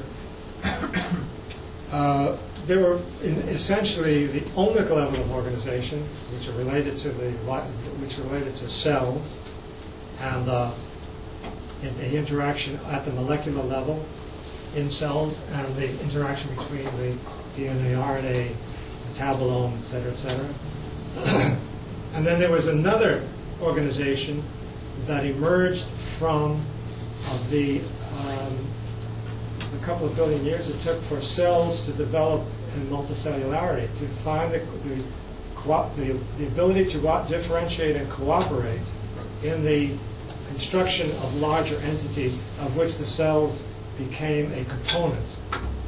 essentially the omic level of organization, which are related to cells, and the interaction at the molecular level in cells, and the interaction between the DNA, RNA, metabolome, et cetera, and then there was another organization that emerged from the couple of billion years it took for cells to develop in multicellularity, to find the ability to differentiate and cooperate in the construction of larger entities, of which the cells became a component.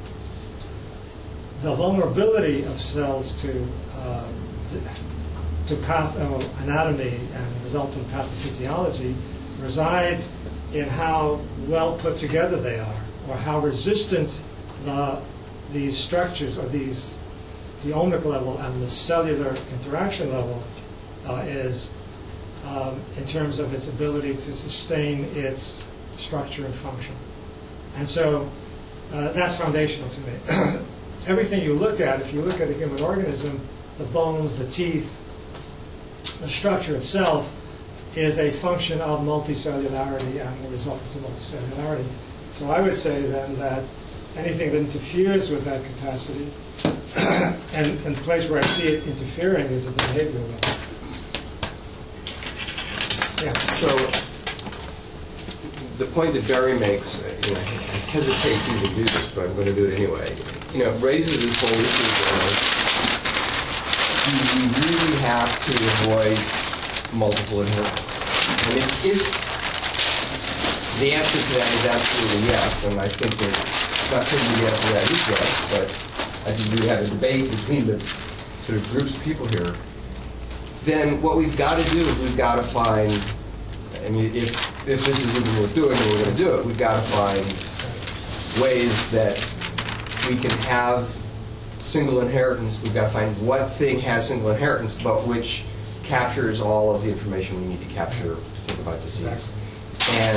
The vulnerability of cells to anatomy and resultant pathophysiology resides in how well put together they are, or how resistant these structures, or the omic level and the cellular interaction level is in terms of its ability to sustain its structure and function. And so that's foundational to me. Everything you look at, if you look at a human organism, the bones, the teeth, the structure itself is a function of multicellularity and the results of multicellularity. So I would say then that anything that interferes with that capacity, and the place where I see it interfering is at the behavioral level. Yeah. So the point that Barry makes, I hesitate to even do this, but I'm going to do it anyway. Raises this whole issue of do you really have to avoid multiple inheritance? And if the answer to that is absolutely yes, and I think it's not clear the answer to that is yes, but I think we have a debate between the sort of groups of people here, then what we've got to do is we've got to find, if this is even worth doing and we're going to do it, we've got to find ways that we can have single inheritance. We've got to find what thing has single inheritance, but which captures all of the information we need to capture to think about disease. And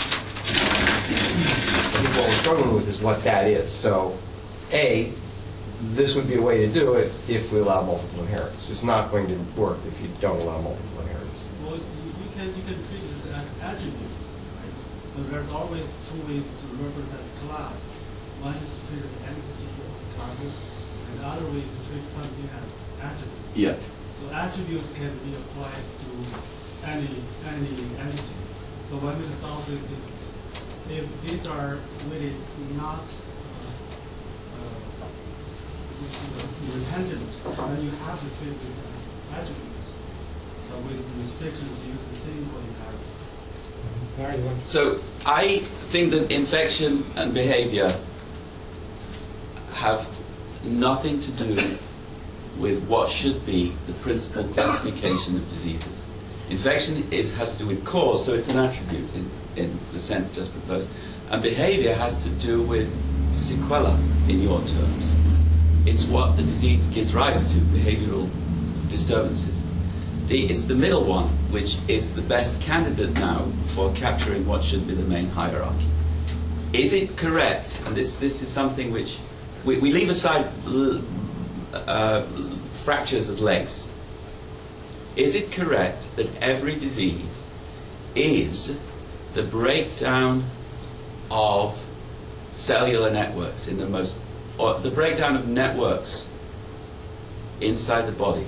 I think what we're struggling with is what that is. So, this would be a way to do it if we allow multiple inheritance. It's not going to work if you don't allow multiple inheritance. Well, you can treat it as attribute, right? So there's always two ways to represent class. One is to treat it as entity of classes, and the other way is to treat something as attribute. Yeah. So attributes can be applied to any entity. So when we solve this, if these are really not independent, then you have to treat this as attributes. But with restrictions, you use the same inheritance. So I think that infection and behavior have nothing to do with what should be the principal classification of diseases. Infection has to do with cause, so it's an attribute in the sense just proposed. And behavior has to do with sequela, in your terms. It's what the disease gives rise to, behavioral disturbances. It's the middle one, which is the best candidate now for capturing what should be the main hierarchy. Is it correct, and this is something which we leave aside fractures of legs. Is it correct that every disease is the breakdown of cellular networks or the breakdown of networks inside the body.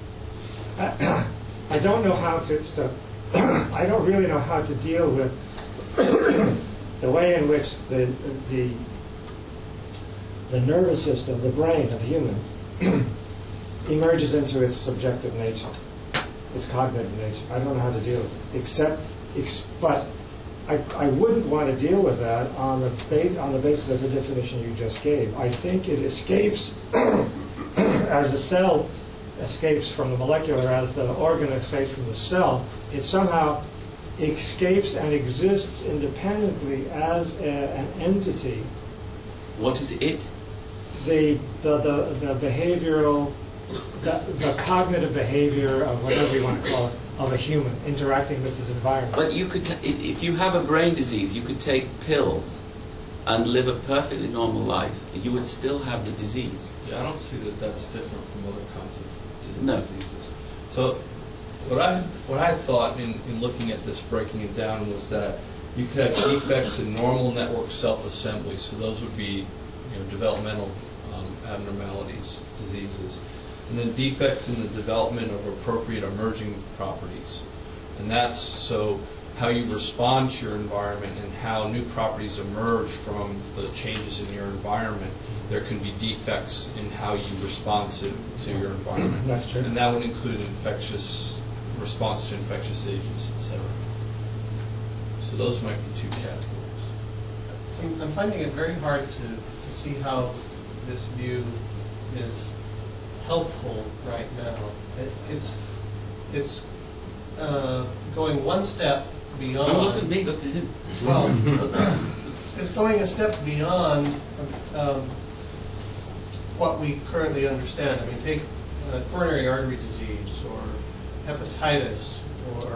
I don't know how to. So I don't really know how to deal with the way in which the nervous system, the brain of a human, emerges into its subjective nature, its cognitive nature. I don't know how to deal with it, but I wouldn't want to deal with that on the basis of the definition you just gave. I think it escapes as the cell escapes from the molecular, as the organ escapes from the cell. It somehow escapes and exists independently as an entity. What is it? The behavioral, the cognitive behavior of whatever you want to call it, of a human interacting with his environment. But you could, if you have a brain disease, you could take pills and live a perfectly normal life. You would still have the disease. Yeah, I don't see that that's different from other kinds of No. diseases. So what I thought in looking at this, breaking it down, was that you could have defects in normal network self-assembly. So those would be, developmental abnormalities, diseases, and then defects in the development of appropriate emerging properties. And that's so how you respond to your environment and how new properties emerge from the changes in your environment. There can be defects in how you respond to your environment. That's true. And that would include response to infectious agents, etc. So those might be two categories. I'm finding it very hard to see how this view is helpful right now. It's going one step beyond. Don't look at me, look at him. Well, it's going a step beyond what we currently understand. I mean, take coronary artery disease or hepatitis or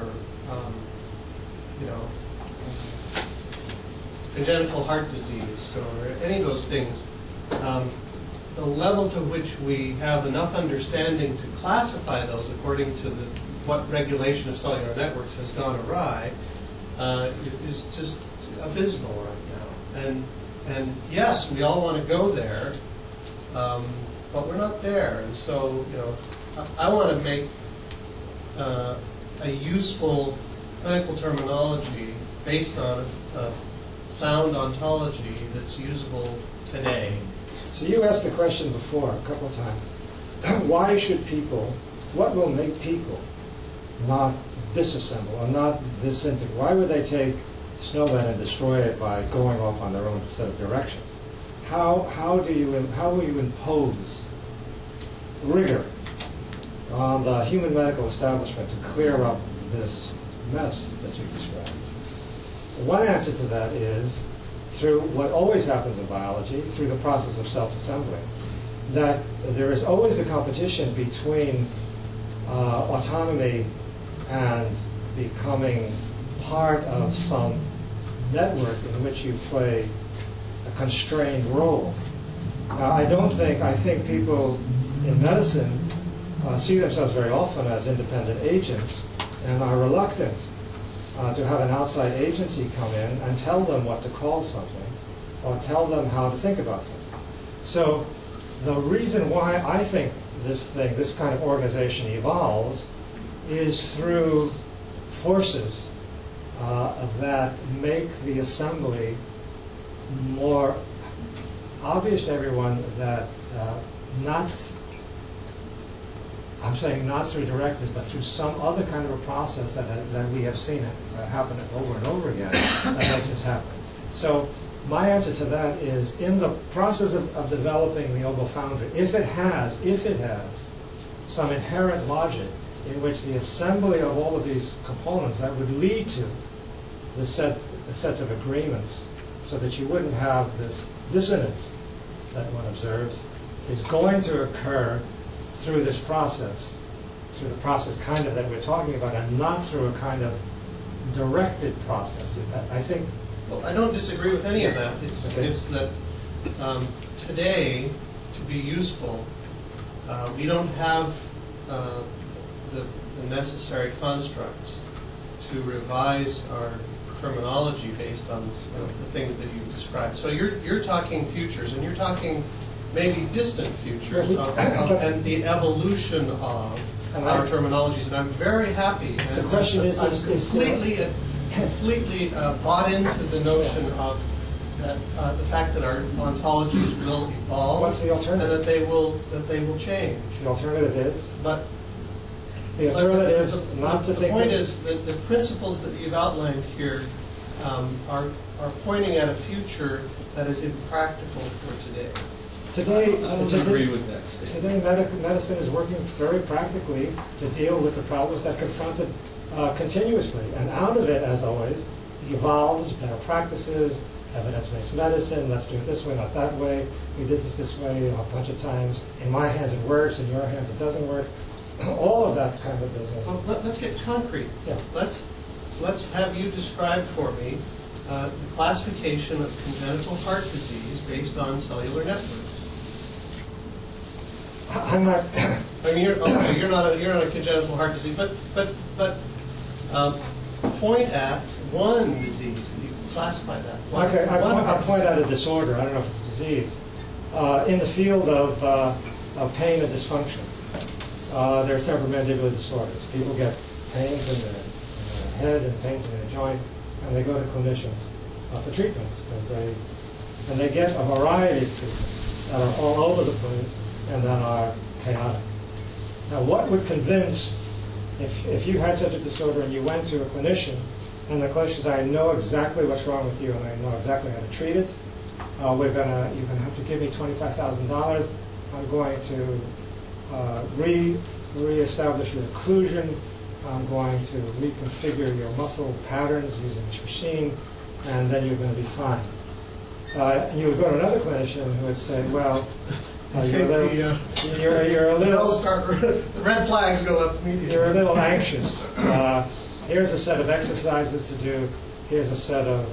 congenital heart disease or any of those things. The level to which we have enough understanding to classify those according to what regulation of cellular networks has gone awry is just abysmal right now. And yes, we all want to go there, but we're not there. And so, I want to make a useful clinical terminology based on a sound ontology that's usable today. So you asked the question before a couple of times. Why should people, what will make people not disassemble or not disintegrate? Why would they take snowman and destroy it by going off on their own set of directions? How will you impose rigor on the human medical establishment to clear up this mess that you described? One answer to that is through what always happens in biology, through the process of self-assembly, that there is always a competition between autonomy and becoming part of some network in which you play a constrained role. I think people in medicine see themselves very often as independent agents and are reluctant to have an outside agency come in and tell them what to call something or tell them how to think about something. So the reason why I think this kind of organization evolves is through forces that make the assembly more obvious to everyone that I'm saying not through directives, but through some other kind of a process that we have seen happen over and over again that makes this happen. So my answer to that is, in the process of developing the Obo Foundry, if it has some inherent logic in which the assembly of all of these components that would lead to the sets of agreements so that you wouldn't have this dissonance that one observes, is going to occur through this process, through the process kind of that we're talking about, and not through a kind of directed process. I think. Well, I don't disagree with any of that. It's that today, to be useful, we don't have the necessary constructs to revise our terminology based on the things that you've described. So you're talking futures, and you're talking maybe distant futures and the evolution of our terminologies. And I'm very happy. And the question is completely bought into the notion of the fact that our ontologies will evolve. What's the alternative? And that they will change. The alternative is? But the alternative is not to think. The point is that the principles that you've outlined here are pointing at a future that is impractical for today. Today, I don't agree with that statement. Today, medicine is working very practically to deal with the problems that confront it continuously. And out of it, as always, evolves better practices, evidence-based medicine. Let's do it this way, not that way. We did this way a bunch of times. In my hands it works, in your hands it doesn't work. All of that kind of business. Well, let's get concrete. Yeah. Let's have you describe for me the classification of congenital heart disease based on cellular networks. I'm not. I mean, you're not a congenital heart disease, but point at one disease that you can classify that. Okay, I point out a disorder. I don't know if it's a disease in the field of pain and dysfunction. There's temporomandibular disorders. People get pains in their head and pains in their joint, and they go to clinicians for treatments because they get a variety of treatments that are all over the place and that are chaotic. Now, what would convince if you had such a disorder and you went to a clinician and the clinician says, "I know exactly what's wrong with you and I know exactly how to treat it. You're going to have to give me $25,000. I'm going to re-establish your occlusion. I'm going to reconfigure your muscle patterns using this machine, and then you're going to be fine." And you would go to another clinician who would say, "Well, you're a little the red flags go up immediately. You're a little anxious. Here's a set of exercises to do. Here's a set of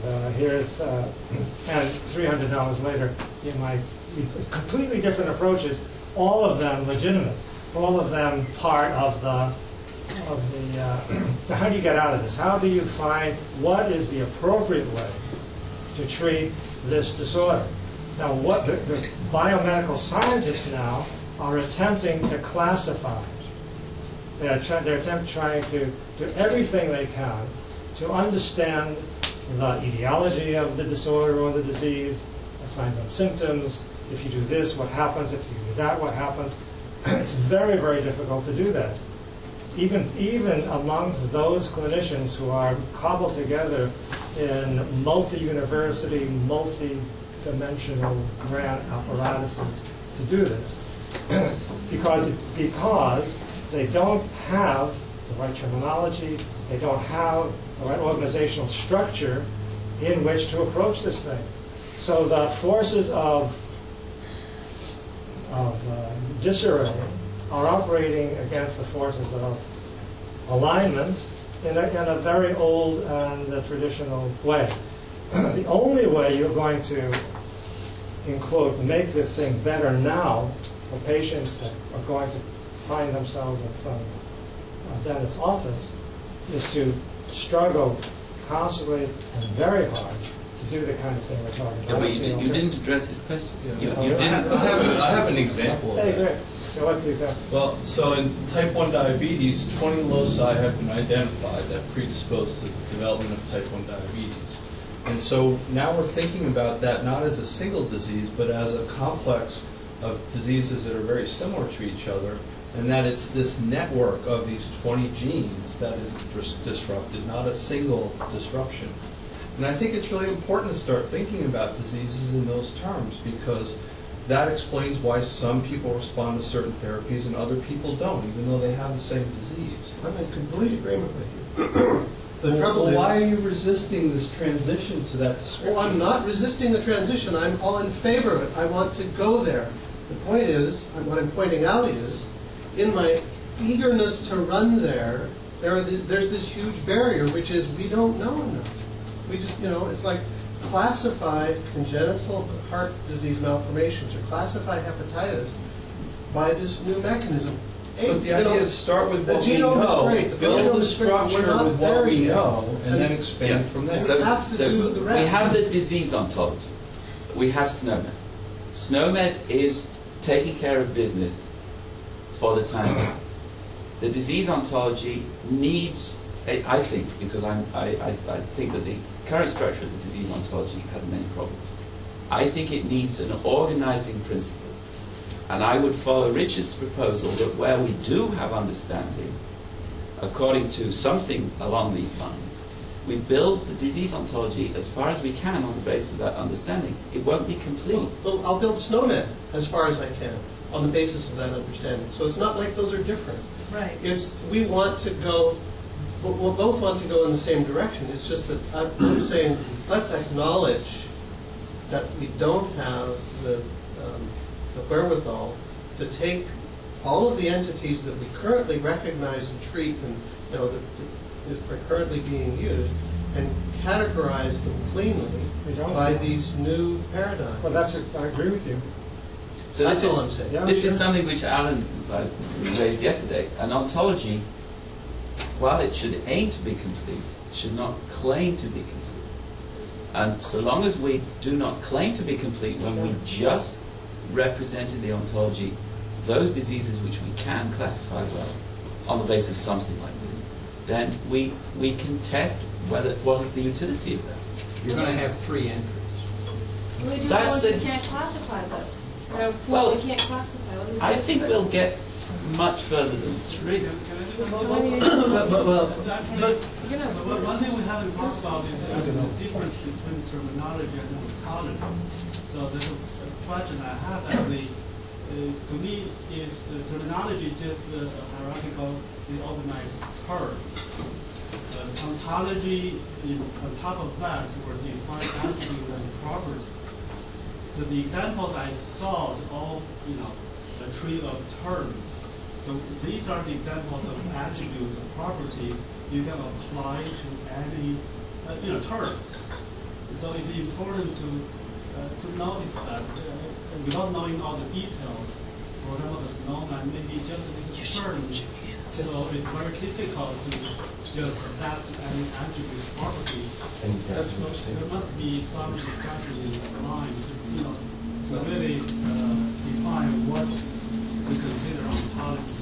and $300 later, you might completely different approaches. All of them legitimate. All of them part of the how do you get out of this? How do you find what is the appropriate way to treat this disorder? Now, what the biomedical scientists now are attempting to classify. They're trying to do everything they can to understand the etiology of the disorder or the disease, the signs and symptoms. If you do this, what happens? If you do that, what happens? It's very, very difficult to do that. Even amongst those clinicians who are cobbled together in multi-university, multi-dimensional grand apparatuses to do this, because they don't have the right terminology, they don't have the right organizational structure in which to approach this thing. So the forces of disarray are operating against the forces of alignment in a very old and traditional way. The only way you're going to, in quote, make this thing better now for patients that are going to find themselves in some dentist's office is to struggle constantly and very hard to do the kind of thing we're talking about. But you didn't address this question. You didn't. I have an example of Hey, that. great. So what's the example? Well, so in type 1 diabetes, 20 loci have been identified that predispose to the development of type 1 diabetes. And so now we're thinking about that not as a single disease, but as a complex of diseases that are very similar to each other, and that it's this network of these 20 genes that is disrupted, not a single disruption. And I think it's really important to start thinking about diseases in those terms, because that explains why some people respond to certain therapies and other people don't, even though they have the same disease. I'm in complete agreement with you. The trouble is, why are you resisting this transition to that description? Well, I'm not resisting the transition. I'm all in favor of it. I want to go there. The point is, and what I'm pointing out is, in my eagerness to run there, there's this huge barrier, which is we don't know enough. We just, it's like classify congenital heart disease malformations or classify hepatitis by this new mechanism. But the idea is start with what we genome know, is great. The build genome the is great, but we're structure not with what there we yet. know, and then expand from there. So have to do the we rest. have the disease ontology. We have SNOMED. SNOMED is taking care of business for the time being. The disease ontology needs, I think, because I think that the current structure of the disease ontology has many problems. I think it needs an organizing principle. And I would follow Richard's proposal that where we do have understanding, according to something along these lines, we build the disease ontology as far as we can on the basis of that understanding. It won't be complete. Well, I'll build SNOMED as far as I can on the basis of that understanding. So it's not like those are different. Right. It's, we want to go, we'll both want to go in the same direction. It's just that I'm saying, let's acknowledge that we don't have the wherewithal to take all of the entities that we currently recognize and treat and that are currently being used and categorize them cleanly by these new paradigms. Well, I agree with you. So that's this all is, I'm saying. Yeah, this sure. is something which Alan raised yesterday. An ontology, while it should aim to be complete, should not claim to be complete. And so long as we do not claim to be complete when we just represent in the ontology those diseases which we can classify well on the basis of something like this, then we can test what is the utility of that. You're going to have 3 entries. We do That's know we it. can't classify though. Well, we can't classify. What do we I do? think we'll get much further than 3. Can I just You know, one thing we haven't talked about is the difference between terminology and ontology. So there's a question I have actually, to me, is the terminology just a hierarchical, organized term. Ontology, on top of that, were defined attributes and properties. So the examples I saw is all, a tree of terms. So these are the examples of attributes and properties you can apply to any, terms. So it's important to notice that without knowing all the details. For example, the snowman maybe just a term. So it's very difficult to just adapt to any attribute property. So there must be some discussion in the mind to really define what we consider ontology.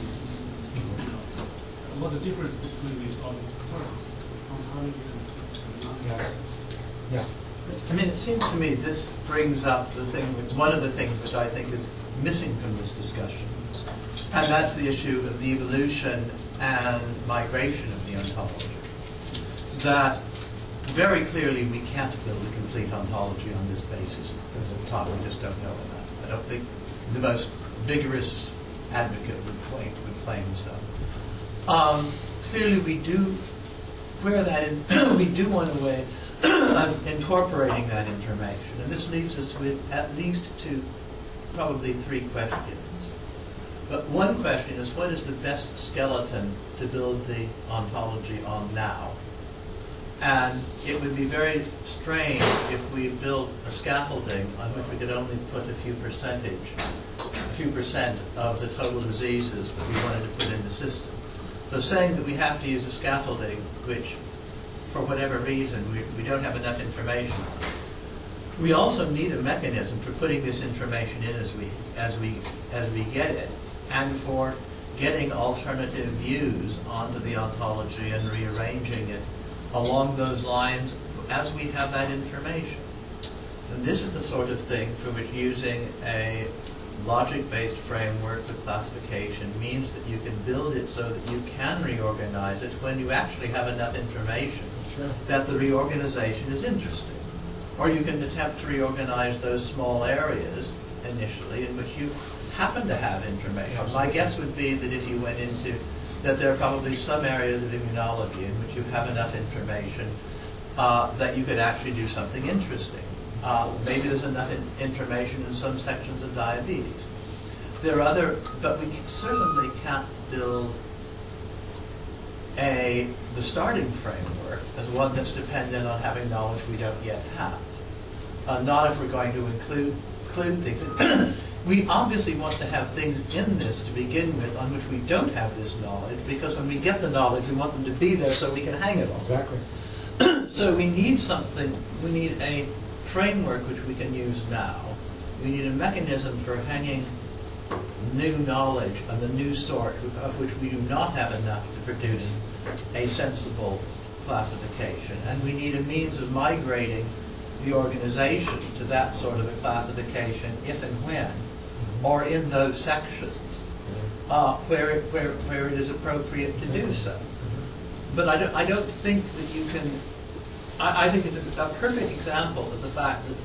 What the difference between these all these terms, ontology and ontology. Yeah. I mean, it seems to me this brings up one of the things which I think is missing from this discussion, and that's the issue of the evolution and migration of the ontology. That very clearly we can't build a complete ontology on this basis because of time. We just don't know enough. I don't think the most vigorous advocate would claim so. Clearly, we do we do want a way of incorporating that information, and this leaves us with at least 2, probably 3 questions. But one question is, what is the best skeleton to build the ontology on now? And it would be very strange if we built a scaffolding on which we could only put a few percent of the total diseases that we wanted to put in the system. So saying that we have to use a scaffolding which, for whatever reason, we don't have enough information on. We also need a mechanism for putting this information in as we get it, and for getting alternative views onto the ontology and rearranging it along those lines as we have that information. And this is the sort of thing for which using a logic-based framework with classification means that you can build it so that you can reorganize it when you actually have enough information that the reorganization is interesting. Or you can attempt to reorganize those small areas initially in which you happen to have information. My guess would be that if you went into that there are probably some areas of immunology in which you have enough information that you could actually do something interesting. Maybe there's enough information in some sections of diabetes. There are other, but we certainly can't build the starting framework as one that's dependent on having knowledge we don't yet have. Not if we're going to include things. We obviously want to have things in this to begin with on which we don't have this knowledge, because when we get the knowledge, we want them to be there so we can hang it on. Exactly. So we need something, we need a framework which we can use now, We need a mechanism for hanging new knowledge of the new sort of which we do not have enough to produce a sensible classification. And we need a means of migrating the organization to that sort of a classification if and when, or in those sections where it is appropriate to do so. But I don't think that you can. I think it's a perfect example of the fact that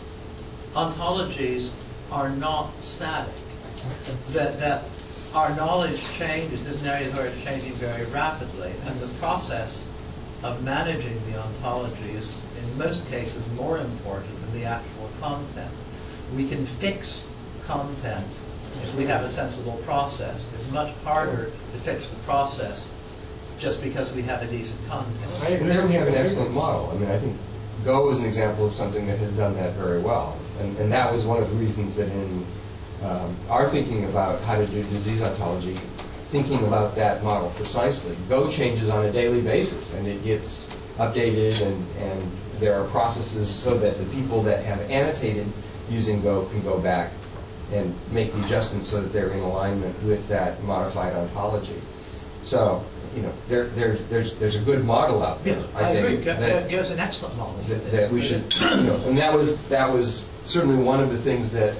ontologies are not static. That our knowledge changes. This is an area where it's changing very rapidly, and the process of managing the ontology is, in most cases, more important than the actual content. We can fix content if we have a sensible process. It's much harder to fix the process just because we have a decent content. I agree. We have an excellent model. I mean, I think Go is an example of something that has done that very well. And that was one of the reasons that in our thinking about how to do disease ontology, thinking about that model precisely. Go changes on a daily basis, and it gets updated, and there are processes so that the people that have annotated using Go can go back and make the adjustments so that they're in alignment with that modified ontology. So, you know, there's a good model out there. Yeah, I agree. There's an excellent model. That we should, you know, and that was certainly one of the things that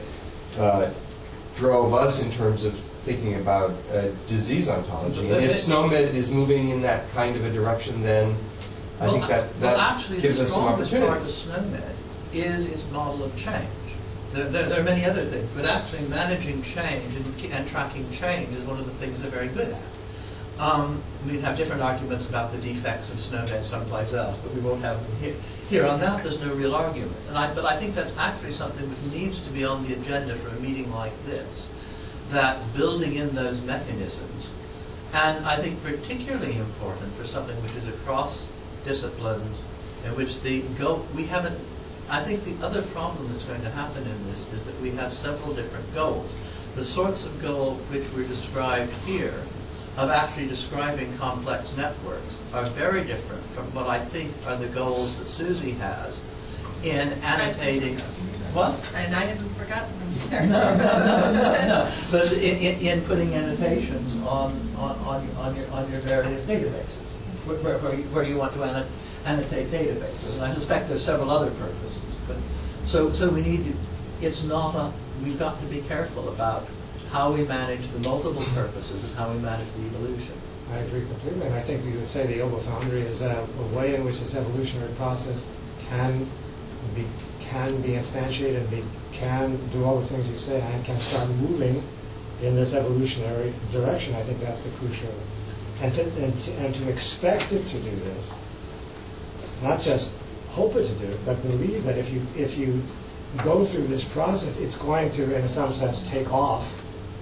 drove us in terms of thinking about disease ontology. And if SNOMED is moving in that kind of a direction, then I think that gives us some opportunities. The SNOMED is its model of change. There are many other things, but actually managing change and tracking change is one of the things they're very good at. We have different arguments about the defects of SNOMED someplace else, but we won't have them here. Here on that, there's no real argument. But I think that's actually something that needs to be on the agenda for a meeting like this, that building in those mechanisms, and I think particularly important for something which is across disciplines, in which we haven't. I think the other problem that's going to happen in this is that we have several different goals. The sorts of goals which were described here, of actually describing complex networks, are very different from what I think are the goals that Susie has in annotating. What? And I haven't forgotten them there. No. But in putting annotations on your various databases, where you want to annotate databases, and I suspect there's several other purposes. But so we need to. It's not a. We've got to be careful about how we manage the multiple purposes and how we manage the evolution. I agree completely, and I think we would say the Obo Foundry is a way in which this evolutionary process can be instantiated and can do all the things you say and can start moving in this evolutionary direction. I think that's the crucial, and to expect it to do this, not just hope it to do it, but believe that if you go through this process, it's going to, in some sense, take off.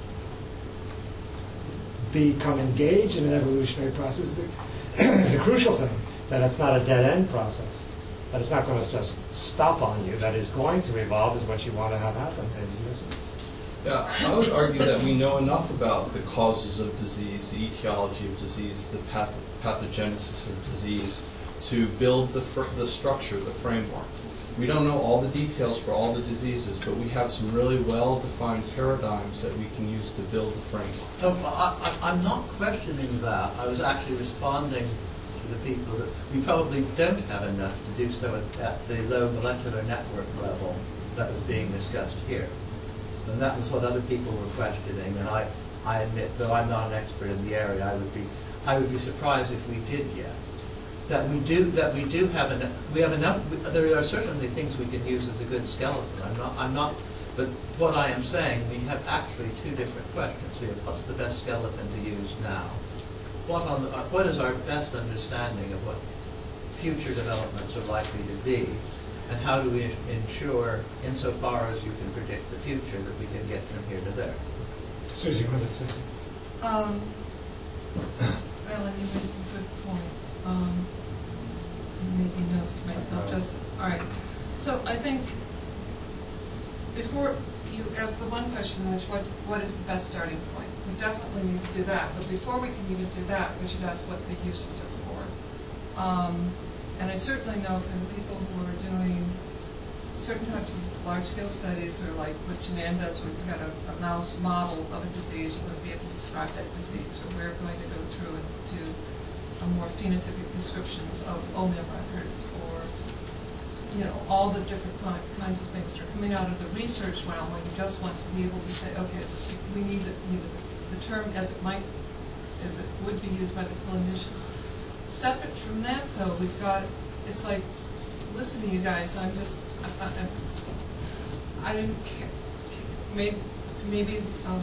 Become engaged in an evolutionary process is the crucial thing, that it's not a dead-end process, that it's not going to just stop on you, that is going to evolve is what you want to have happen. Yeah, I would argue that we know enough about the causes of disease, the etiology of disease, the pathogenesis of disease, to build the structure, the framework. We don't know all the details for all the diseases, but we have some really well-defined paradigms that we can use to build the framework. I'm not questioning that. I was actually responding to the people that we probably don't have enough to do so at the low molecular network level that was being discussed here. And that was what other people were questioning, and I admit, though I'm not an expert in the area, I would be surprised if we did yet. That we do have enough. We have enough. There are certainly things we can use as a good skeleton. I'm not. But what I am saying, we have actually two different questions. We have what's the best skeleton to use now? What is our best understanding of what future developments are likely to be, and how do we ensure, insofar as you can predict the future, that we can get from here to there? Susie, you wanted to say something? Well, I think there's some good points. Making notes to myself. All right. So I think before you ask the one question, which what is the best starting point? We definitely need to do that. But before we can even do that, we should ask what the uses are for. And I certainly know for the people who are doing certain types of large-scale studies are like what Janan does, where you've got a mouse model of a disease, you're going to be able to describe that disease, or we're going to go through and do a more phenotypic descriptions of OMIM records, or all the different kinds of things that are coming out of the research realm, where you just want to be able to say, okay, we need the term as it would be used by the clinicians. Separate from that, though, we've got, it's like, listen to you guys, I didn't care. Maybe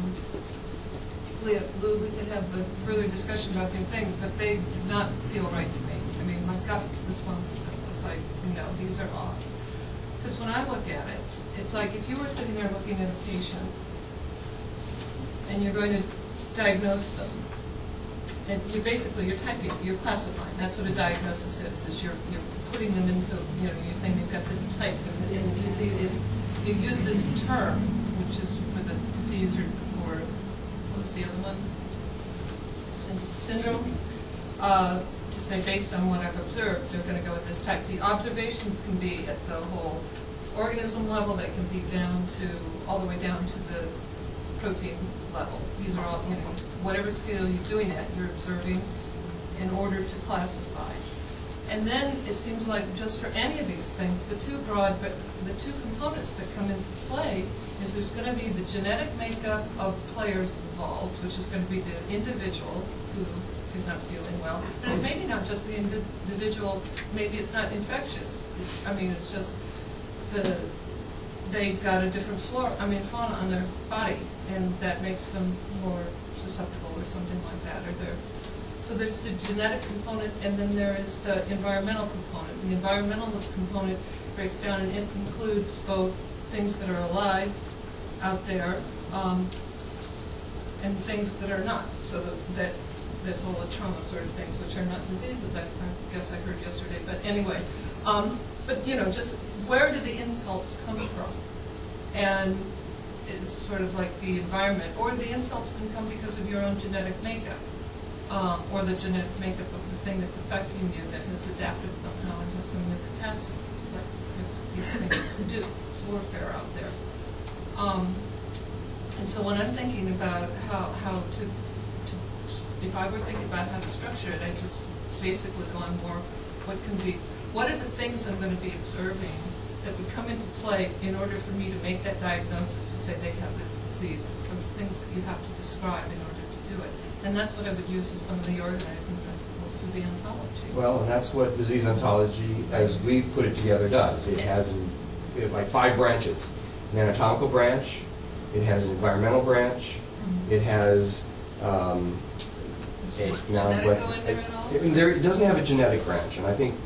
Lou, we could have a further discussion about these things, but they did not feel right to me. I mean, my gut response was like, these are off. Because when I look at it, it's like if you were sitting there looking at a patient and you're going to diagnose them, and you're typing, you're classifying. That's what a diagnosis is you're putting them into, you're saying they've got this type, and you use this term, which is for the disease, or what was the other one? Syndrome. To say, based on what I've observed, they're going to go with this type. The observations can be at the whole organism level, they can be all the way down to the protein level. These are all, whatever scale you're doing at, you're observing in order to classify. And then it seems like just for any of these things, the two components that come into play is there's going to be the genetic makeup of players involved, which is going to be the individual who is not feeling well. But it's maybe not just the individual, maybe it's not infectious. It's just they've got a different fauna on their body, and that makes them more susceptible or something like that. So there's the genetic component, and then there is the environmental component. The environmental component breaks down, and it includes both things that are alive out there and things that are not. So that's all the trauma sort of things, which are not diseases, I guess I heard yesterday. But anyway, just where do the insults come from? And it's sort of like the environment, or the insults can come because of your own genetic makeup, or the genetic makeup of the thing that's affecting you that has adapted somehow and has some new capacity, like these things do. It's warfare out there. And so when I'm thinking about how to if I were thinking about how to structure it, I'd just basically go on more what are the things I'm going to be observing that would come into play in order for me to make that diagnosis to say they have this disease. It's those things that you have to describe in order to do it. And that's what I would use as some of the organizing principles for the ontology. Well, and that's what disease ontology, as we put it together, does. It has like 5 branches. An anatomical branch, it has an environmental branch, it has Genetic go in there at all? It doesn't have a genetic branch, and I think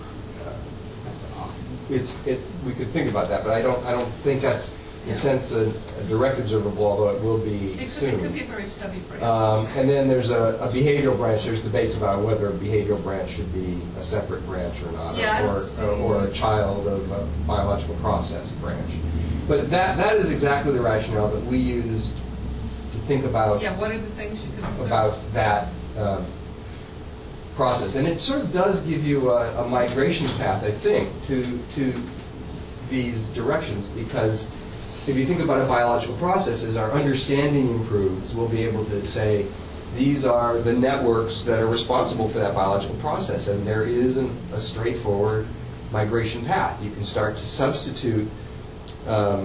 we could think about that, but I don't think that's in a sense a direct observable, although it will be soon. It could be a very stubby branch. And then there's a behavioral branch. There's debates about whether a behavioral branch should be a separate branch or not, or a child of a biological process branch. But that is exactly the rationale that we used to think about. Yeah, what are the things you could observe? About that process, and it sort of does give you a migration path, I think, to these directions, because if you think about a biological process, as our understanding improves, we'll be able to say these are the networks that are responsible for that biological process, and there isn't a straightforward migration path. You can start to substitute a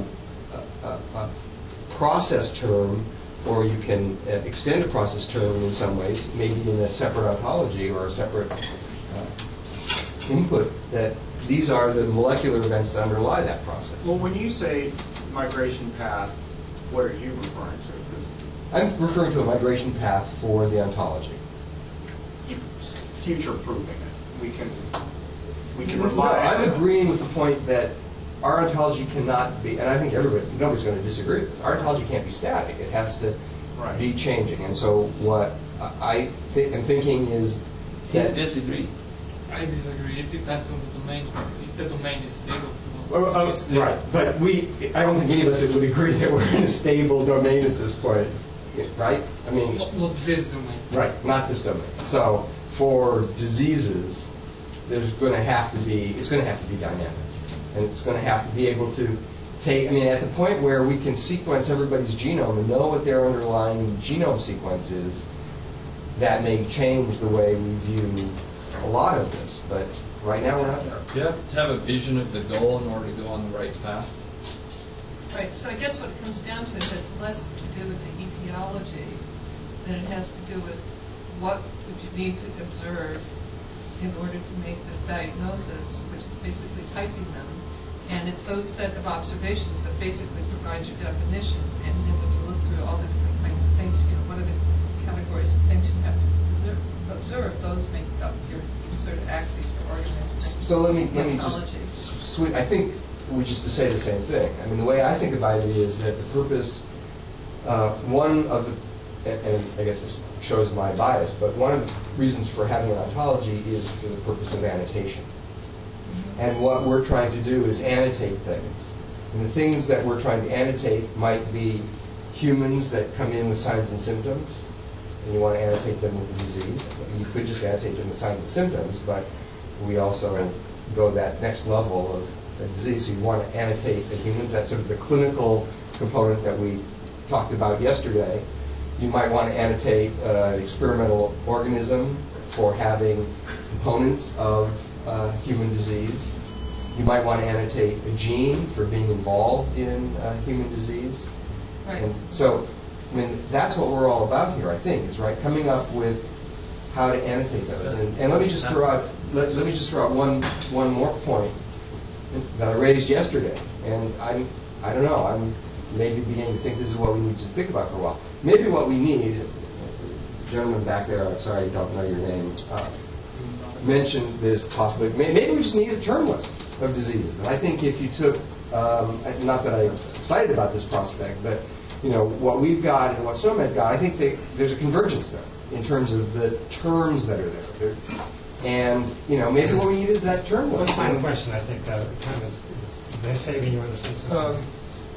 process term, or you can extend a process term in some ways, maybe in a separate ontology or a separate input, that these are the molecular events that underlie that process. Well, when you say migration path, what are you referring to? I'm referring to a migration path for the ontology. Future-proofing it. We can No, rely on I'm agreeing with the point that our ontology cannot be, and I think nobody's going to disagree with this, our ontology can't be static. It has to be changing. And so what I am thinking is that... Please disagree. I disagree. It depends on the domain. If the domain is stable... Right, but I don't think any of us would agree that we're in a stable domain at this point, right? I mean... Not this domain. Right, not this domain. So for diseases, it's going to have to be dynamic. And it's going to have to be able to take, I mean, at the point where we can sequence everybody's genome and know what their underlying genome sequence is, that may change the way we view a lot of this. But right now we're not there. You have to have a vision of the goal in order to go on the right path. Right, so I guess what it comes down to has less to do with the etiology than it has to do with what would you need to observe in order to make this diagnosis, which is basically typing them. And it's those set of observations that basically provide your definition. And then when you look through all the different kinds of things, you know, what are the categories of things you have to observe? Those make up your sort of axes for organizing. So let me just I think which is to say the same thing. I mean, the way I think about it is that the purpose, one of the, and I guess this shows my bias, but one of the reasons for having an ontology is for the purpose of annotation. And what we're trying to do is annotate things. And the things that we're trying to annotate might be humans that come in with signs and symptoms, and you want to annotate them with the disease. You could just annotate them with signs and symptoms, but we also go that next level of the disease. So you want to annotate the humans. That's sort of the clinical component that we talked about yesterday. You might want to annotate an experimental organism for having components of human disease. You might want to annotate a gene for being involved in human disease. Right. And so, I mean, that's what we're all about here, I think, is right coming up with how to annotate those. And let me just throw out one more point that I raised yesterday. And I don't know, I'm maybe beginning to think this is what we need to think about for a while. Maybe what we need, the gentleman back there, I'm sorry I don't know your name, mentioned this possibility. Maybe we just need a term list of diseases. And I think if you took, not that I'm excited about this prospect, but you know what we've got and what SOMED got, I think there's a convergence there in terms of the terms that are there. And you know, maybe what we need is that term list. One final question. I think time is Fabian, you want to say something?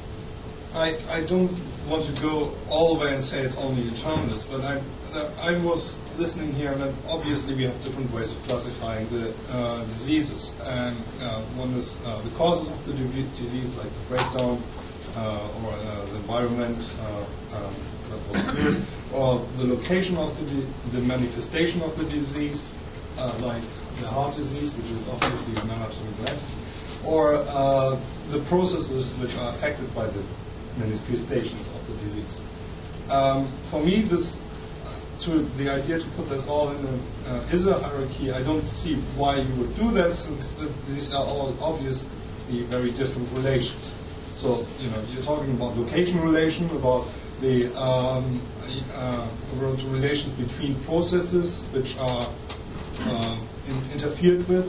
I don't want to go all the way and say it's only a term list, but I was listening here, and obviously we have different ways of classifying the diseases. And one is the causes of the disease, like the breakdown or the environment, or the location of the manifestation of the disease, like the heart disease, which is obviously an anatomic gland, or the processes which are affected by the manifestations of the disease. For me, the idea to put that all in is a hierarchy. I don't see why you would do that, since these are all obviously very different relations. So, you know, you're talking about location relation, about the relations between processes which are interfered with,